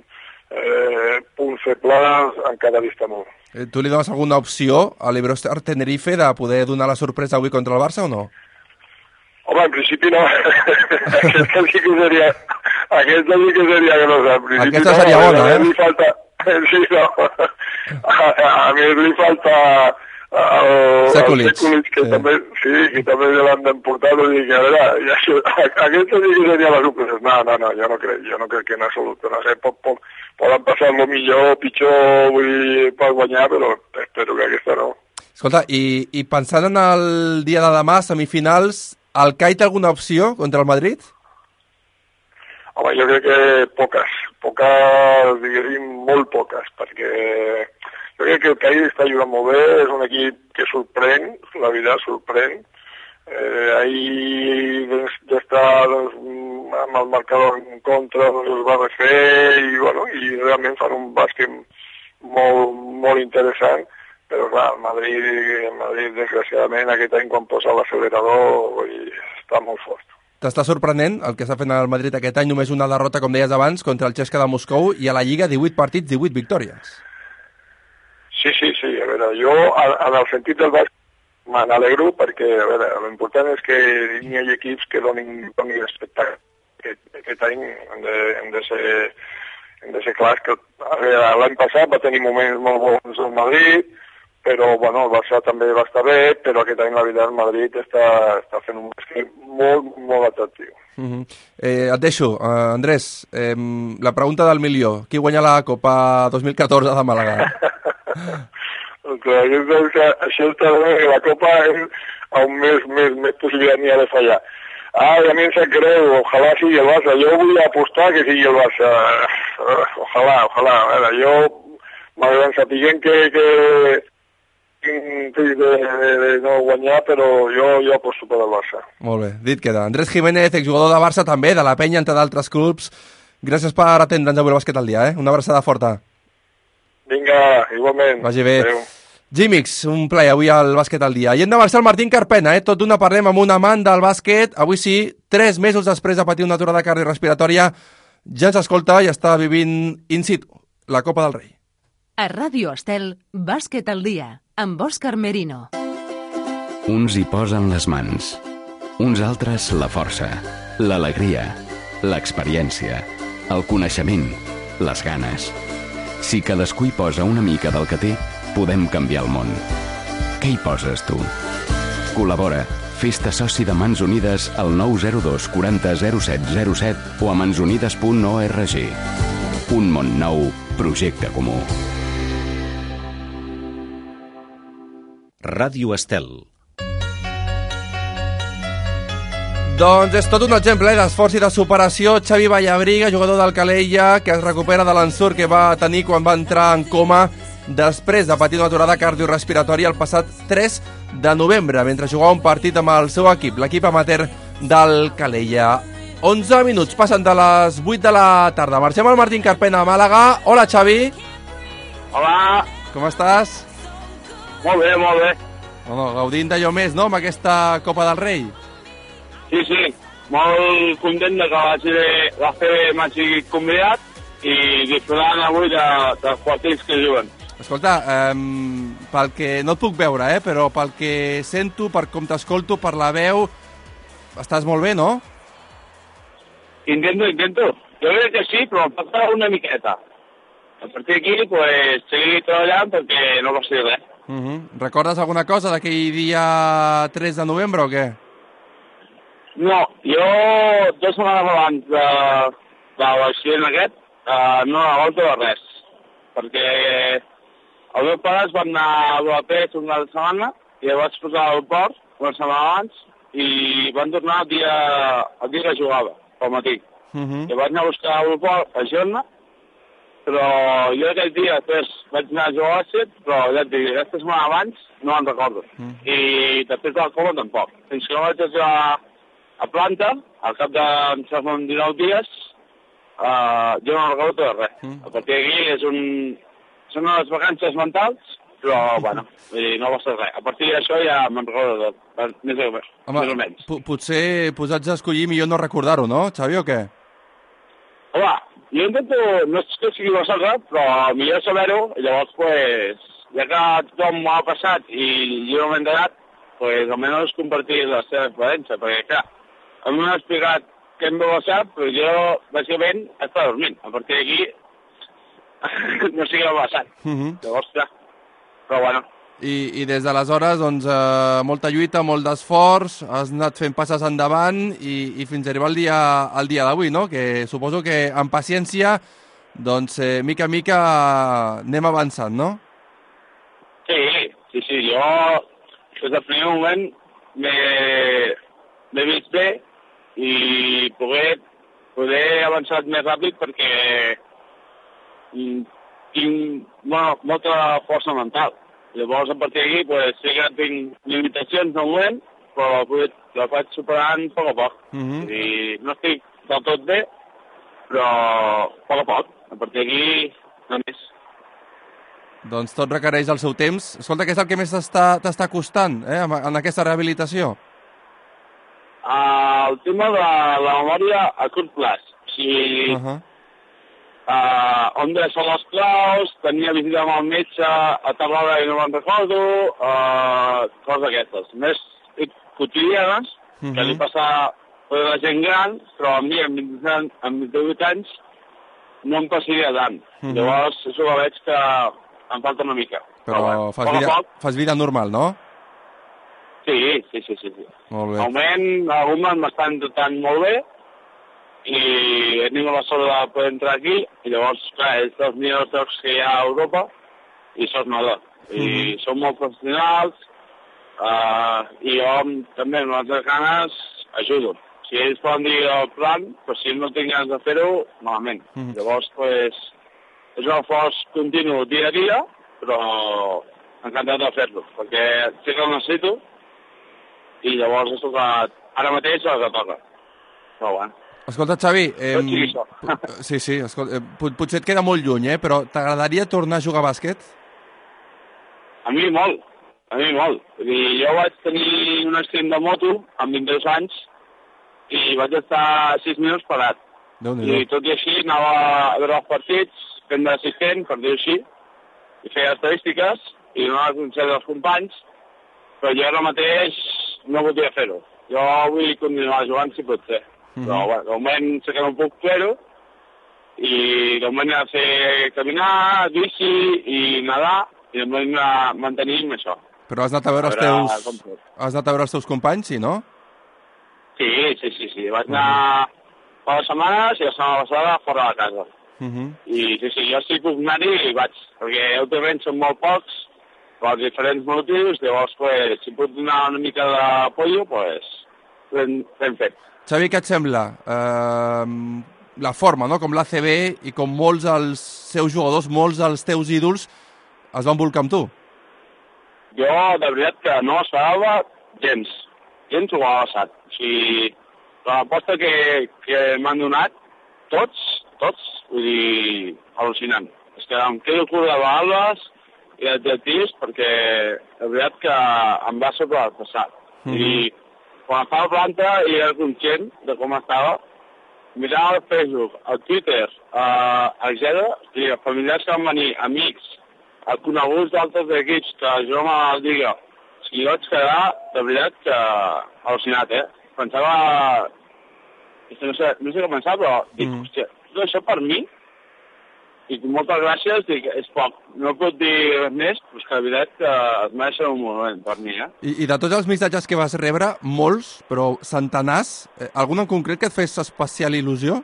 punts febles encara dista molt. Tu li dones alguna opció a l'Iberostar Tenerife de poder donar la sorpresa avui contra el Barça o no? Home, en principi no. Aquesta sí que seria grossa. Aquesta seria bona, eh? Li falta... Sí, no. A més li falta el Sekulic, que també l'han d'emportar, o sigui que a veure, aquesta sí que seria la sorpresa. No, jo no crec que en absolut. No sé, poden passar el millor o pitjor per guanyar, però espero que aquesta no. Escolta, i pensant en el dia de demà, semifinals, el CAI té alguna opció contra el Madrid? Home, jo crec que poques, diguéssim, molt poques, perquè jo crec que el CAI està jugant molt bé, és un equip que sorprèn, la veritat sorprèn. Ahir d'estar amb el marcador en contra, es va refer i realment fan un bàsquet molt interessant. Però clar, el Madrid, desgraciadament, aquest any quan posa l'accelerador està molt fort. T'està sorprenent el que està fent el Madrid aquest any, només una derrota, com deies abans, contra el CSKA de Moscou, i a la Lliga 18 partits, 18 victòries. Sí, a veure, jo en el sentit del bàsquet me n'alegro perquè, a veure, l'important és que hi hagi equips que donin espectacle. Aquest any hem de ser clars que l'any passat va tenir moments molt bons al Madrid, però bueno, el Barça també va estar bé, però aquest any la veritat el Madrid està fent un bàsquet molt atractiu. Et deixo, Andrés, la pregunta del milió. Qui guanya la Copa 2014 de Màlaga? Això està bé, que la Copa és on més possibilitat n'hi ha de fallar. A mi em sap greu, ojalà sigui el Barça. Jo vull apostar que sigui el Barça. Ojalà. A veure, jo m'agrada sapiguent que de no guanyar, però jo aposto per el Barça. Molt bé, dit queda. Andrés Jiménez, exjugador de Barça també, de la Penya, entre d'altres clubs. Gràcies per atendre'ns avui al bàsquet al dia, Una abraçada forta. Vinga, igualment. Vagi bé. Adéu. G-Mix, un plaer avui al bàsquet al dia. I hem de marxar el Martín Carpena, Tot d'una parlem amb un amant del bàsquet. Avui sí, 3 mesos després de patir una aturada cardiorrespiratòria, ja ens escolta i està vivint in situ la Copa del Rei. A Ràdio Estel, bàsquet al dia, amb Òscar Merino. Uns hi posen les mans, uns altres la força, l'alegria, l'experiència, el coneixement, les ganes. Si cadascú hi posa una mica del que té, podem canviar el món. Què hi poses, tu? Col·labora. Fes-te soci de Mans Unides al 902 40 07 07 o a mansunides.org. Un món nou, projecte comú. Ràdio Estel. Doncs és tot un exemple d'esforç i de superació. Xavi Vallabriga, jugador del Calella, que es recupera de l'ensurt que va tenir quan va entrar en coma després de patir una aturada cardiorrespiratòria el passat 3 de novembre, mentre jugava un partit amb el seu equip, l'equip amateur del Calella. 11 minuts, passen de les 8 de la tarda. Marxem al Martín Carpena a Màlaga. Hola, Xavi. Hola. Com estàs? Molt bé. Gaudint d'allò més, no?, amb aquesta Copa del Rei. Sí, molt content de que la CB m'hagi convidat i disfrutant avui dels partits que juguen. Escolta, pel que no et puc veure, però pel que sento, per com t'escolto, per la veu, estàs molt bé, no? Intento. Jo crec que sí, però em falta una miqueta. A partir d'aquí, pues, seguir treballant perquè no passi res. Recordes alguna cosa d'aquell dia 3 de novembre o què? No, jo 2 setmanes abans de l'accident aquest no recordo de res, perquè els meus pares van anar a Budapest una setmana i el vaig posar al port una setmana abans i van tornar el dia que jugava, al matí. I vaig anar a buscar a l'aeroport a Girona, però jo aquell dia després vaig anar a jugar a bàsquet, però ja et dic, aquesta setmana abans no me'n recordo. I després de la Copa tampoc. Fins que no vaig jugar a planta, al cap de 19 dies, jo no recordo de res. A partir d'aquí són unes vacances mentals, però, bueno, no va ser res. A partir d'això ja me'n recordo més o menys. Potser posats a escollir millor no recordar-ho, no, Xavi, o què? Home, jo intento, no és que sigui basada, però millor saber-ho, i llavors, pues, ja que tothom m'ho ha passat i jo no m'he enterat, pues, almenys compartir la seva experiència, perquè, clar, a mi m'ha explicat què em va passar, però jo, bàsicament, estava dormint. A partir d'aquí, no sé què m'ha passat. Llavors, clar, però bueno. I des d'aleshores, doncs, molta lluita, molt d'esforç, has anat fent passes endavant i fins a arribar al dia d'avui, no? Que suposo que amb paciència, doncs, mica en mica anem avançant, no? Sí, jo des del primer moment m'he vist bé i poder avançar més ràpid perquè tinc molta força mental. Llavors, a partir d'aquí, pues, sí que tinc limitacions de moment, però la vaig superant a poc. I no estic del tot bé, però a poc. A partir d'aquí, no més. Doncs tot requereix el seu temps. Escolta, què és el que més t'està costant en aquesta rehabilitació? El tema de la memòria a curt plaç. O sigui, on deixar les claus, tenia visita amb el metge a tal hora i no me'n recordo, coses d'aquestes. Més quotidianes, que li passa a la gent gran, però a mi, amb 28 anys, no em passaria tant. Llavors, això ho veig que em falta una mica. Però fas vida normal, no? Sí. Molt bé. De moment, alguns m'estan tratant molt bé, i he tingut la sort de poder entrar aquí, i llavors, clar, és dels millors jocs que hi ha a Europa, i això és nada. I són molt professionals, i jo també amb les ganes ajudo. Si ells poden dir el plan, però si no tinc ganes de fer-ho, malament. Llavors, pues, és un esforç continu dia a dia, però encantat de fer-lo, perquè sé que el necessito, i llavors és el que ara mateix és el que toca. Però bueno. Escolta, Xavi, sí, escolta, potser et queda molt lluny, però t'agradaria tornar a jugar a bàsquet? A mi molt. Jo vaig tenir un accident de moto amb 22 anys i vaig estar 6 minuts parat. I tot i així anava a veure els partits, fent d'assistent, per dir-ho així, i feia estadístiques i donava consell als companys, però jo ara mateix no volia fer-ho. Jo vull continuar jugant si pot ser. Però, bueno, de moment sé que no puc fer-ho i de moment he de fer caminar, bici i nedar i de moment mantenim això. Però has anat a veure els teus companys, sí, no? Sí. Vaig anar fa 2 setmanes i la setmana passada fora de casa. I sí, jo sí puc anar-hi i vaig, perquè últimament són molt pocs per diferents motius, llavors, pues, si puc donar una mica d'apoyo, pues, l'hem fet. Xavi, què et sembla? La forma, no? Com l'ACB i com molts dels seus jugadors, molts dels teus ídols es van volcar amb tu. Jo, de veritat, que no esperava gens ho ha passat. O sigui, l'aposta que m'han donat, tots, vull dir, al·lucinant. És que em quedo curt de vegades i adjectius perquè de veritat que em va sobrepassar. I quan estava a planta i era conscient de com estava, mirava el Facebook, el Twitter, etc., familiars que van venir, amics, coneguts d'altres equips que jo me la diga. O sigui, vaig quedar, de veritat, que al·lucinat, Pensava... No sé què pensar, però dic, hòstia, tot això per mi? I moltes gràcies, dic, és poc. No puc dir res més, però és que de veritat que es mereix un moment per mi, I de tots els missatges que vas rebre, molts, però centenars, algun en concret que et fes especial il·lusió?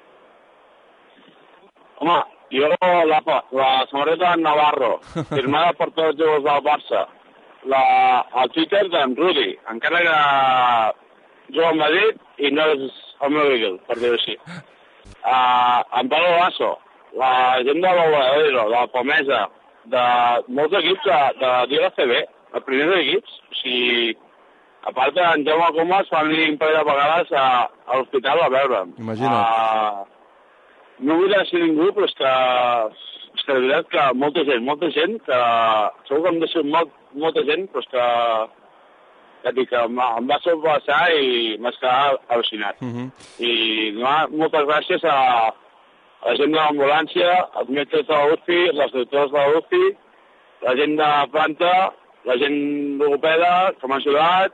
Home, jo la samarreta d'en Navarro, firmada per tots els jugadors del Barça, el Twitter d'en Rudi, encara que juga a Madrid i no és el meu ídol, per dir-ho així. En Pablo Lasso, la gent de l'Obradoiro, de la Pomesa, de molts equips de Lliga CB, els primers equips. O sigui, a part d'en Jaume Comas, van venir un parell de vegades a l'hospital a veure'm. Imagina't. No vull dir ningú, però és que de veritat que molta gent, que segur que em deixo molta gent, però és que em va sobrepassar i m'has quedat al·lucinat. I donar moltes gràcies a la gent de l'ambulància, els metges de l'UCI, les doctors de l'UCI, la gent de planta, la gent logopeda que m'ha ajudat,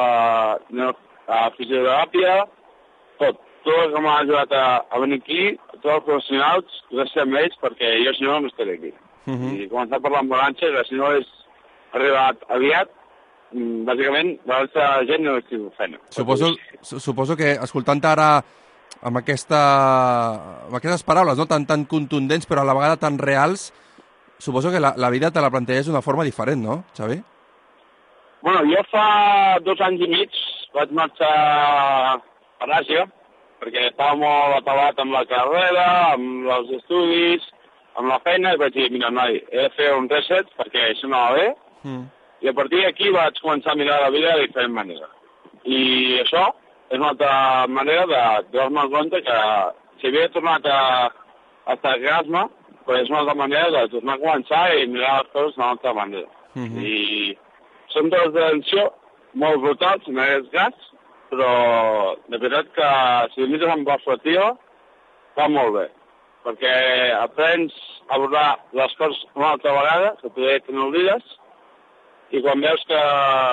a fisioteràpia, tot que m'ha ajudat a venir aquí, tots els professionals, gràcies a ells, perquè jo si no estaré aquí. I començar per l'ambulància, que si no hagués arribat aviat, bàsicament la nostra gent no estic fent. Suposo que escoltant ara amb aquestes paraules, no? tan contundents però a la vegada tan reals, suposo que la vida te la planteges d'una forma diferent, no, Xavi? Bueno, jo fa 2 anys i mig vaig marxar a Àsia, perquè estava molt atabat amb la carrera, amb els estudis, amb la feina, i vaig dir, mira, noi, he de fer un reset perquè això no va bé, i a partir d'aquí vaig començar a mirar la vida de diferent manera. I això és una altra manera de donar-me compte que si havia tornat a estancar-me, doncs és una altra manera de tornar a començar i mirar les coses d'una altra manera. I són dues d'atenció molt brutals en aquest cas, però de veritat que si ho mires amb perspectiva va molt bé, perquè aprens a abordar les coses una altra vegada, que poder tenir oblides, i quan veus que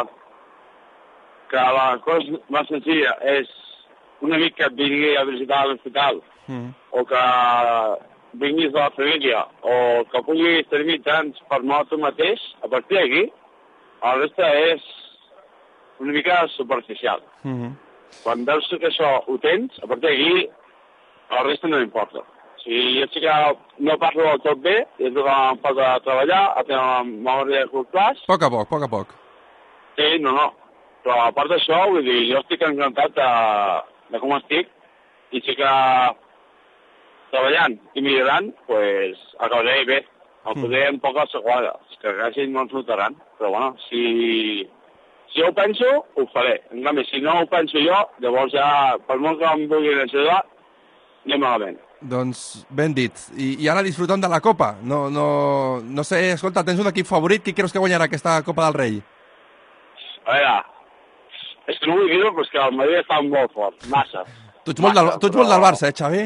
la cosa més senzilla és un amic que et vingui a visitar a l'hospital, o que vinguis de la família, o que puguis tenir mitjans per moure tu mateix, a partir d'aquí, la resta és una mica superficial. Quan veus que això ho tens, a partir d'aquí, la resta no importa. O sigui, jo sí que no parlo del tot bé, és que em falta treballar, a tenir una memòria de curt plaç. A poc a poc. Sí, no. Però a part d'això, vull dir, jo estic encantat de com estic, i sí que treballant i millorant, doncs acabaré bé. El poder en poques seguades, que quasi no ens notaran. Però bueno, si jo ho penso, ho faré. En canvi, si no ho penso jo, llavors ja, per molt que em vulguin ajudar, anem malament. Doncs ben dit. I ara disfrutant de la Copa. No sé, escolta, tens un equip favorit? Qui creus que guanyarà aquesta Copa del Rei? A veure, és que no vull dir-ho, però és que el Madrid està molt fort, massa. Tu ets molt del Barça, Xavi?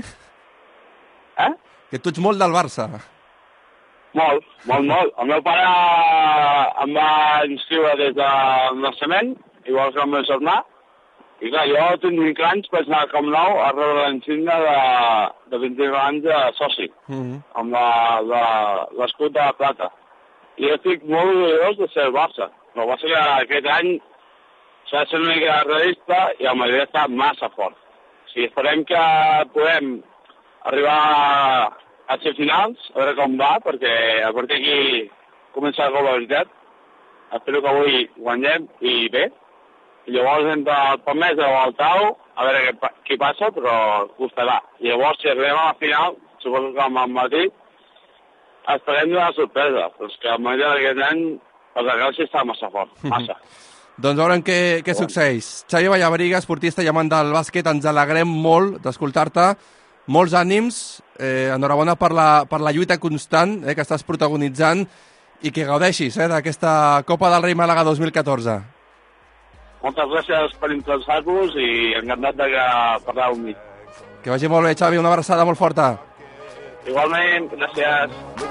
Que tu ets molt del Barça. Molt. El meu pare em va inscriure des del naixement, igual que el meu germà, i clar, jo tinc 20 anys, vaig anar al Camp Nou a rebre l'insignia de 25 anys de soci, amb l'escut de plata. I jo estic molt orgullós de ser el Barça. El que passa que aquest any s'ha de ser una mica realista i el Madrid està massa fort. O sigui, esperem que podem arribar a ser finals, a veure com va, perquè a partir d'aquí comença la globalitat. Espero que avui guanyem i bé. I llavors entre el Pomesa o el Tau, a veure què passa, però costarà. I llavors, si arribem a la final, suposo que amb el Madrid, esperem una sorpresa. Però és que el Madrid d'aquest any, el desgràcia està massa fort, massa. Doncs veurem què succeeix. Xavi Vallaberiga, esportista i amant del bàsquet, ens alegrem molt d'escoltar-te. Molts ànims, enhorabona per la lluita constant que estàs protagonitzant i que gaudeixis d'aquesta Copa del Rei Màlaga 2014. Moltes gràcies per interessar-vos i encantat de parlar amb mi. Que vagi molt bé, Xavi, una abraçada molt forta. Igualment, gràcies.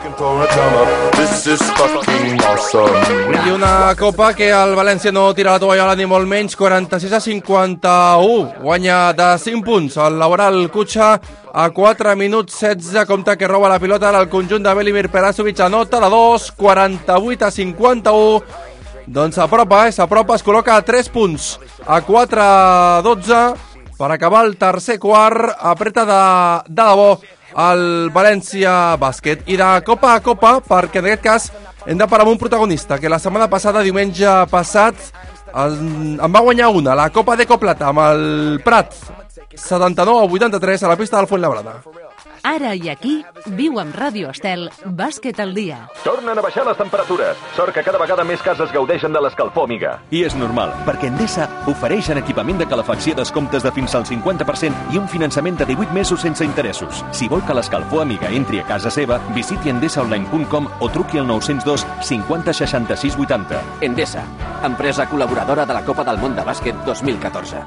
I una copa que el València no tira la tovallola ni molt menys, 46-51. Guanya de 5 punts el Laboral Cutxa a 4 minuts 16. Compte que roba la pilota al conjunt de Velimir Perasovic. Anota la 2, 48-51. Doncs s'apropa, es col·loca a 3 punts. A 4-12 per acabar el tercer quart. Apreta de debò el València Bàsquet. I de copa a copa, perquè en aquest cas hem de parar amb un protagonista que la setmana passada, diumenge passat, en va guanyar una, la Copa de Coplata, amb el Prat, 79-83 a la pista del Fuenlabrada. Ara i aquí, viu amb Ràdio Estel, Bàsquet al dia. Tornen a baixar les temperatures. Sort que cada vegada més cases gaudeixen de l'escalfor Amiga. I és normal, perquè Endesa ofereix en equipament de calefacció descomptes de fins al 50% i un finançament de 18 mesos sense interessos. Si vol que l'escalfor Amiga entri a casa seva, visiti endesaonline.com o truqui al 902 50 66 80. Endesa, empresa col·laboradora de la Copa del Món de Bàsquet 2014.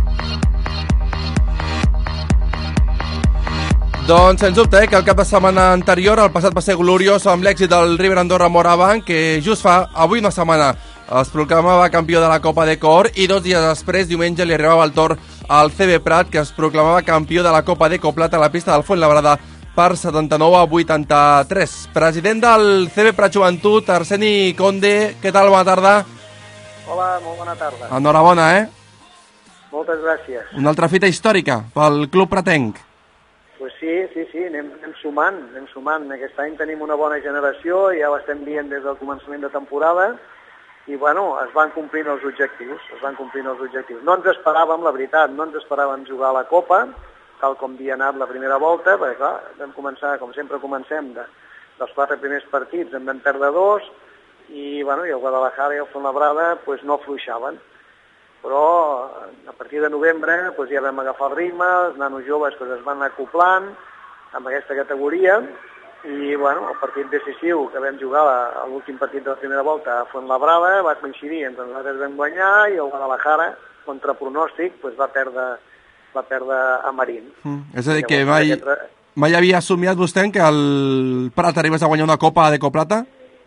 Doncs, sens dubte, que el cap de setmana anterior, el passat va ser gloriós amb l'èxit del River Andorra Morabanc, que just fa avui una setmana es proclamava campió de la Copa de Cor i 2 dies després, diumenge, li arribava el torn al CB Prat, que es proclamava campió de la Copa de Coplata a la pista del Fuenlabrada per 79-83. President del CB Prat Joventut, Arseni Conde, què tal? Bona tarda. Hola, molt bona tarda. Enhorabona, Moltes gràcies. Una altra fita històrica pel club pratenc. Pues sí, anem sumant. Aquest any tenim una bona generació, ja ho estem dient des del començament de temporada, i bueno, es van complint els objectius. No ens esperàvem, la veritat, jugar a la Copa, tal com havia anat la primera volta, perquè clar, vam començar, com sempre comencem, dels 4 primers partits en vam perdre 2, i bueno, i el Guadalajara i el Fuenlabrada pues, no afluixaven. Però a partir de novembre pues, ja vam agafar el ritme, els nanos joves pues, es van acoplant amb aquesta categoria i bueno, el partit decisiu que vam jugar a l'últim partit de la primera volta a Fuenlabrada va coincidir entre nosaltres vam guanyar i el Guadalajara, contra pronòstic, pues, va perdre a Marín. És a dir, que mai havia somiat vostè que el Prat arribés a guanyar una Copa de Coplata?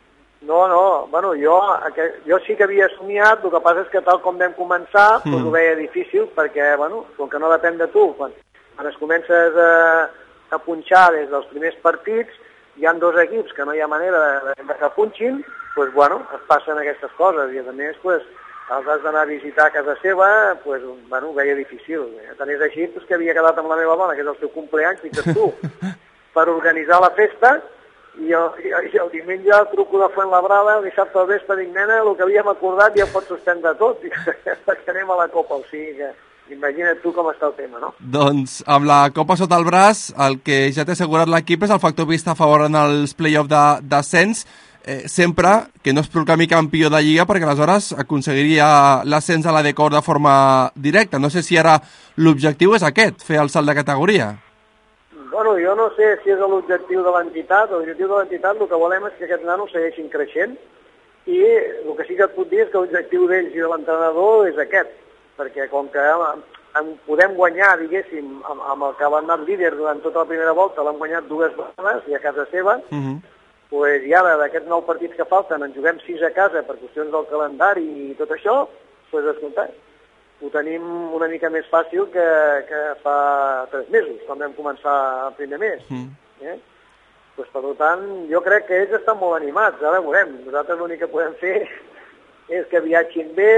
No, bueno, jo sí que havia somiat, el que passa és que tal com vam començar, doncs ho veia difícil, perquè, bueno, com que no depèn de tu, quan es comences a punxar des dels primers partits, hi ha 2 equips que no hi ha manera que punxin, doncs, bueno, es passen aquestes coses, i a més, doncs, els has d'anar a visitar a casa seva, doncs, bueno, ho veia difícil. Tant és així doncs, que havia quedat amb la meva dona, que és el seu cumpleaños, fixa't tu, per organitzar la festa, i el diumenge truco de Fuenlabrada, el dissabte al vespre dic, nena, el que havíem acordat ja ho pot suspendre tot, perquè anem a la Copa, o sigui que imagina't tu com està el tema, no? Doncs amb la Copa sota el braç, el que ja t'ha assegurat l'equip és el factor vista a favor en els play-off d'ascens, sempre que no es proclami campió de Lliga, perquè aleshores aconseguiria l'ascens a la Decor de forma directa. No sé si ara l'objectiu és aquest, fer el salt de categoria. Bueno, jo no sé si és l'objectiu de l'entitat. L'objectiu de l'entitat el que volem és que aquests nanos segueixin creixent i el que sí que et puc dir és que l'objectiu d'ells i de l'entrenador és aquest, perquè com que podem guanyar, diguéssim, amb el que va anar líder durant tota la primera volta, l'han guanyat 2 vegades i a casa seva, pues, i ara d'aquests 9 partits que falten en juguem 6 a casa per qüestions del calendari i tot això, pues, escolta, ho tenim una mica més fàcil que fa 3 mesos, quan vam començar el primer mes. Pues, per tant, jo crec que ells estan molt animats, ara veurem. Nosaltres l'únic que podem fer és que viatgin bé,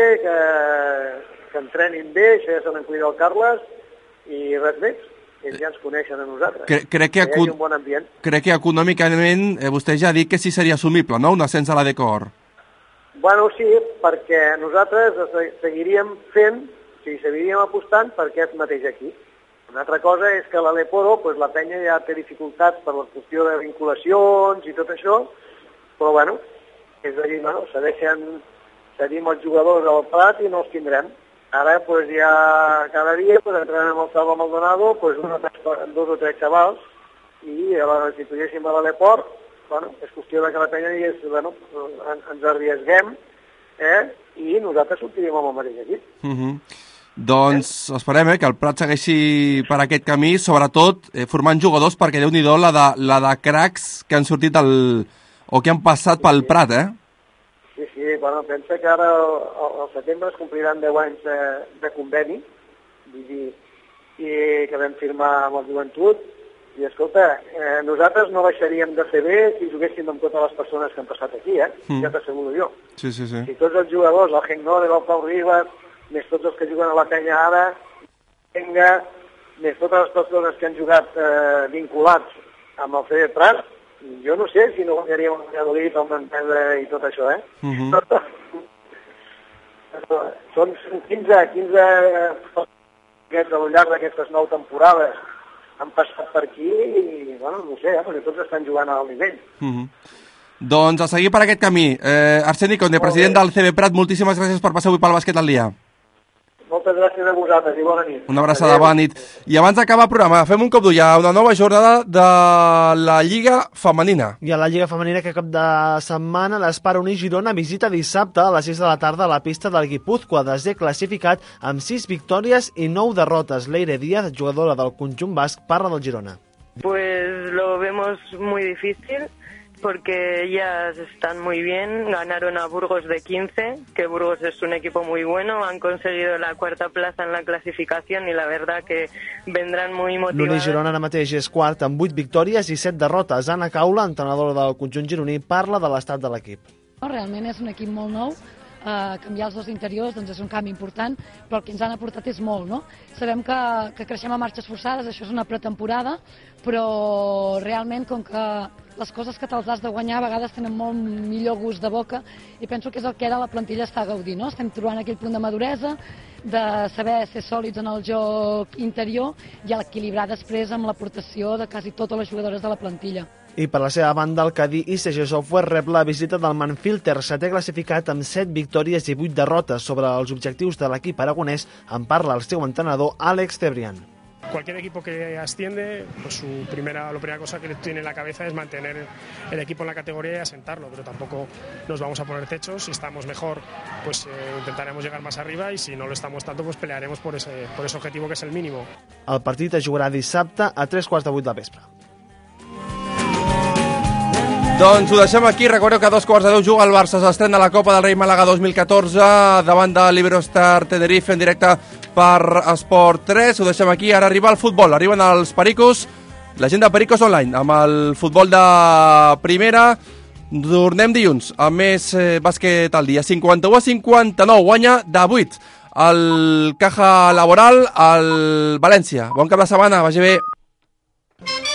que entrenin bé, això ja se n'en cuida el Carles, i res més. Ells ja ens coneixen a nosaltres. Crec que hi hagi un bon ambient. Crec que econòmicament vostè ja ha dit que sí seria assumible, no?, un ascens a la Decor. Bueno, sí, perquè nosaltres seguiríem fent, seguiríem apostant per aquest mateix equip. Una altra cosa és que a l'Aleporo pues, la penya ja té dificultats per la qüestió de vinculacions i tot això, però bueno, és a dir, bueno, cedim els jugadors al Prat i no els tindrem. Ara pues, ja cada dia pues, entrenem amb el Salva Maldonado pues, 2 o 3 xavals i a la restituíssim a l'Aleport. Bueno, és qüestió que la penya digués, bueno, ens arriesguem i nosaltres sortiríem amb el mateix equip. Doncs esperem que el Prat segueixi per aquest camí, sobretot formant jugadors, perquè Déu-n'hi-do la de cracs que han sortit o que han passat pel Prat, Sí, bueno, pensa que ara al setembre es compliran 10 anys de conveni, vull dir, i que vam firmar amb el Joventut, i escolta, nosaltres no baixaríem de fer bé si juguéssim amb totes les persones que han passat aquí, ja t'asseguro jo. Sí. Si tots els jugadors, el Henk Nore, el Pau Ribas, més tots els que juguen a la Penya ara, més totes les persones que han jugat vinculats amb el CD Prat, jo no sé si no guanyaríem el Valladolid, el Manresa i tot això, Són 15 que al llarg d'aquestes 9 temporades han passat per aquí i, bueno, no sé, perquè tots estan jugant al nivell. Doncs a seguir per aquest camí. Arseni Conde, president del CB Prat, moltíssimes gràcies per passar avui pel bàsquet al dia. Moltes gràcies a vosaltres i bona nit. Una abraçada, bona nit. I abans d'acabar el programa, fem un cop d'ull a una nova jornada de la Lliga Femenina. I a la Lliga Femenina, que cap de setmana l'Espar Unir Girona visita dissabte a les 6 de la tarda a la pista del Guipúzcoa, desè classificat amb 6 victòries i 9 derrotes. Leire Díaz, jugadora del conjunt basc, parla del Girona. Pues lo vemos muy difícil, porque ellas están muy bien, ganaron a Burgos de 15, que Burgos es un equipo muy bueno, han conseguido la 4ª plaza en la clasificación y la verdad que vendrán muy motivadas. L'Uni Girona ara mateix és quart amb 8 victòries i 7 derrotes. Anna Caula, entrenadora del conjunt gironí, parla de l'estat de l'equip. Realment és un equip molt nou, canviar els dos interiors doncs és un canvi important, però el que ens han aportat és molt, no? Sabem que creixem a marxes forçades, això és una pretemporada, però realment com que les coses que te'ls has de guanyar a vegades tenen molt millor gust de boca i penso que és el que ara la plantilla està gaudint, no? Estem trobant aquell punt de maduresa, de saber ser sòlids en el joc interior i equilibrar després amb l'aportació de quasi totes les jugadores de la plantilla. I per la seva banda, el Cadí ICG Software rep la visita del Manfilter, setè classificat amb 7 victòries i 8 derrotes. Sobre els objectius de l'equip aragonès en parla el seu entrenador Àlex Cebrián. Cualquier equipo que asciende, pues la primera cosa que tiene en la cabeza es mantener el equipo en la categoría y asentarlo, pero tampoco nos vamos a poner techos. Si estamos mejor, pues intentaremos llegar más arriba y si no lo estamos tanto, pues pelearemos por ese objetivo que es el mínimo. El partit es jugarà dissabte a 3:15 del vespre. Doncs ho deixem aquí. Recordeu que a 2:15 juga el Barça. S'estrena la Copa del Rei Màlaga 2014 davant de l'Iberostar Tenerife en directe per Esport 3. Ho deixem aquí. Ara arriba el futbol. Arriben els Pericos, la gent de Pericos Online, amb el futbol de primera. Tornem dilluns amb més bàsquet al dia. 51-59. Guanya de 8 el Caja Laboral al València. Bon cap de setmana. Vagi bé.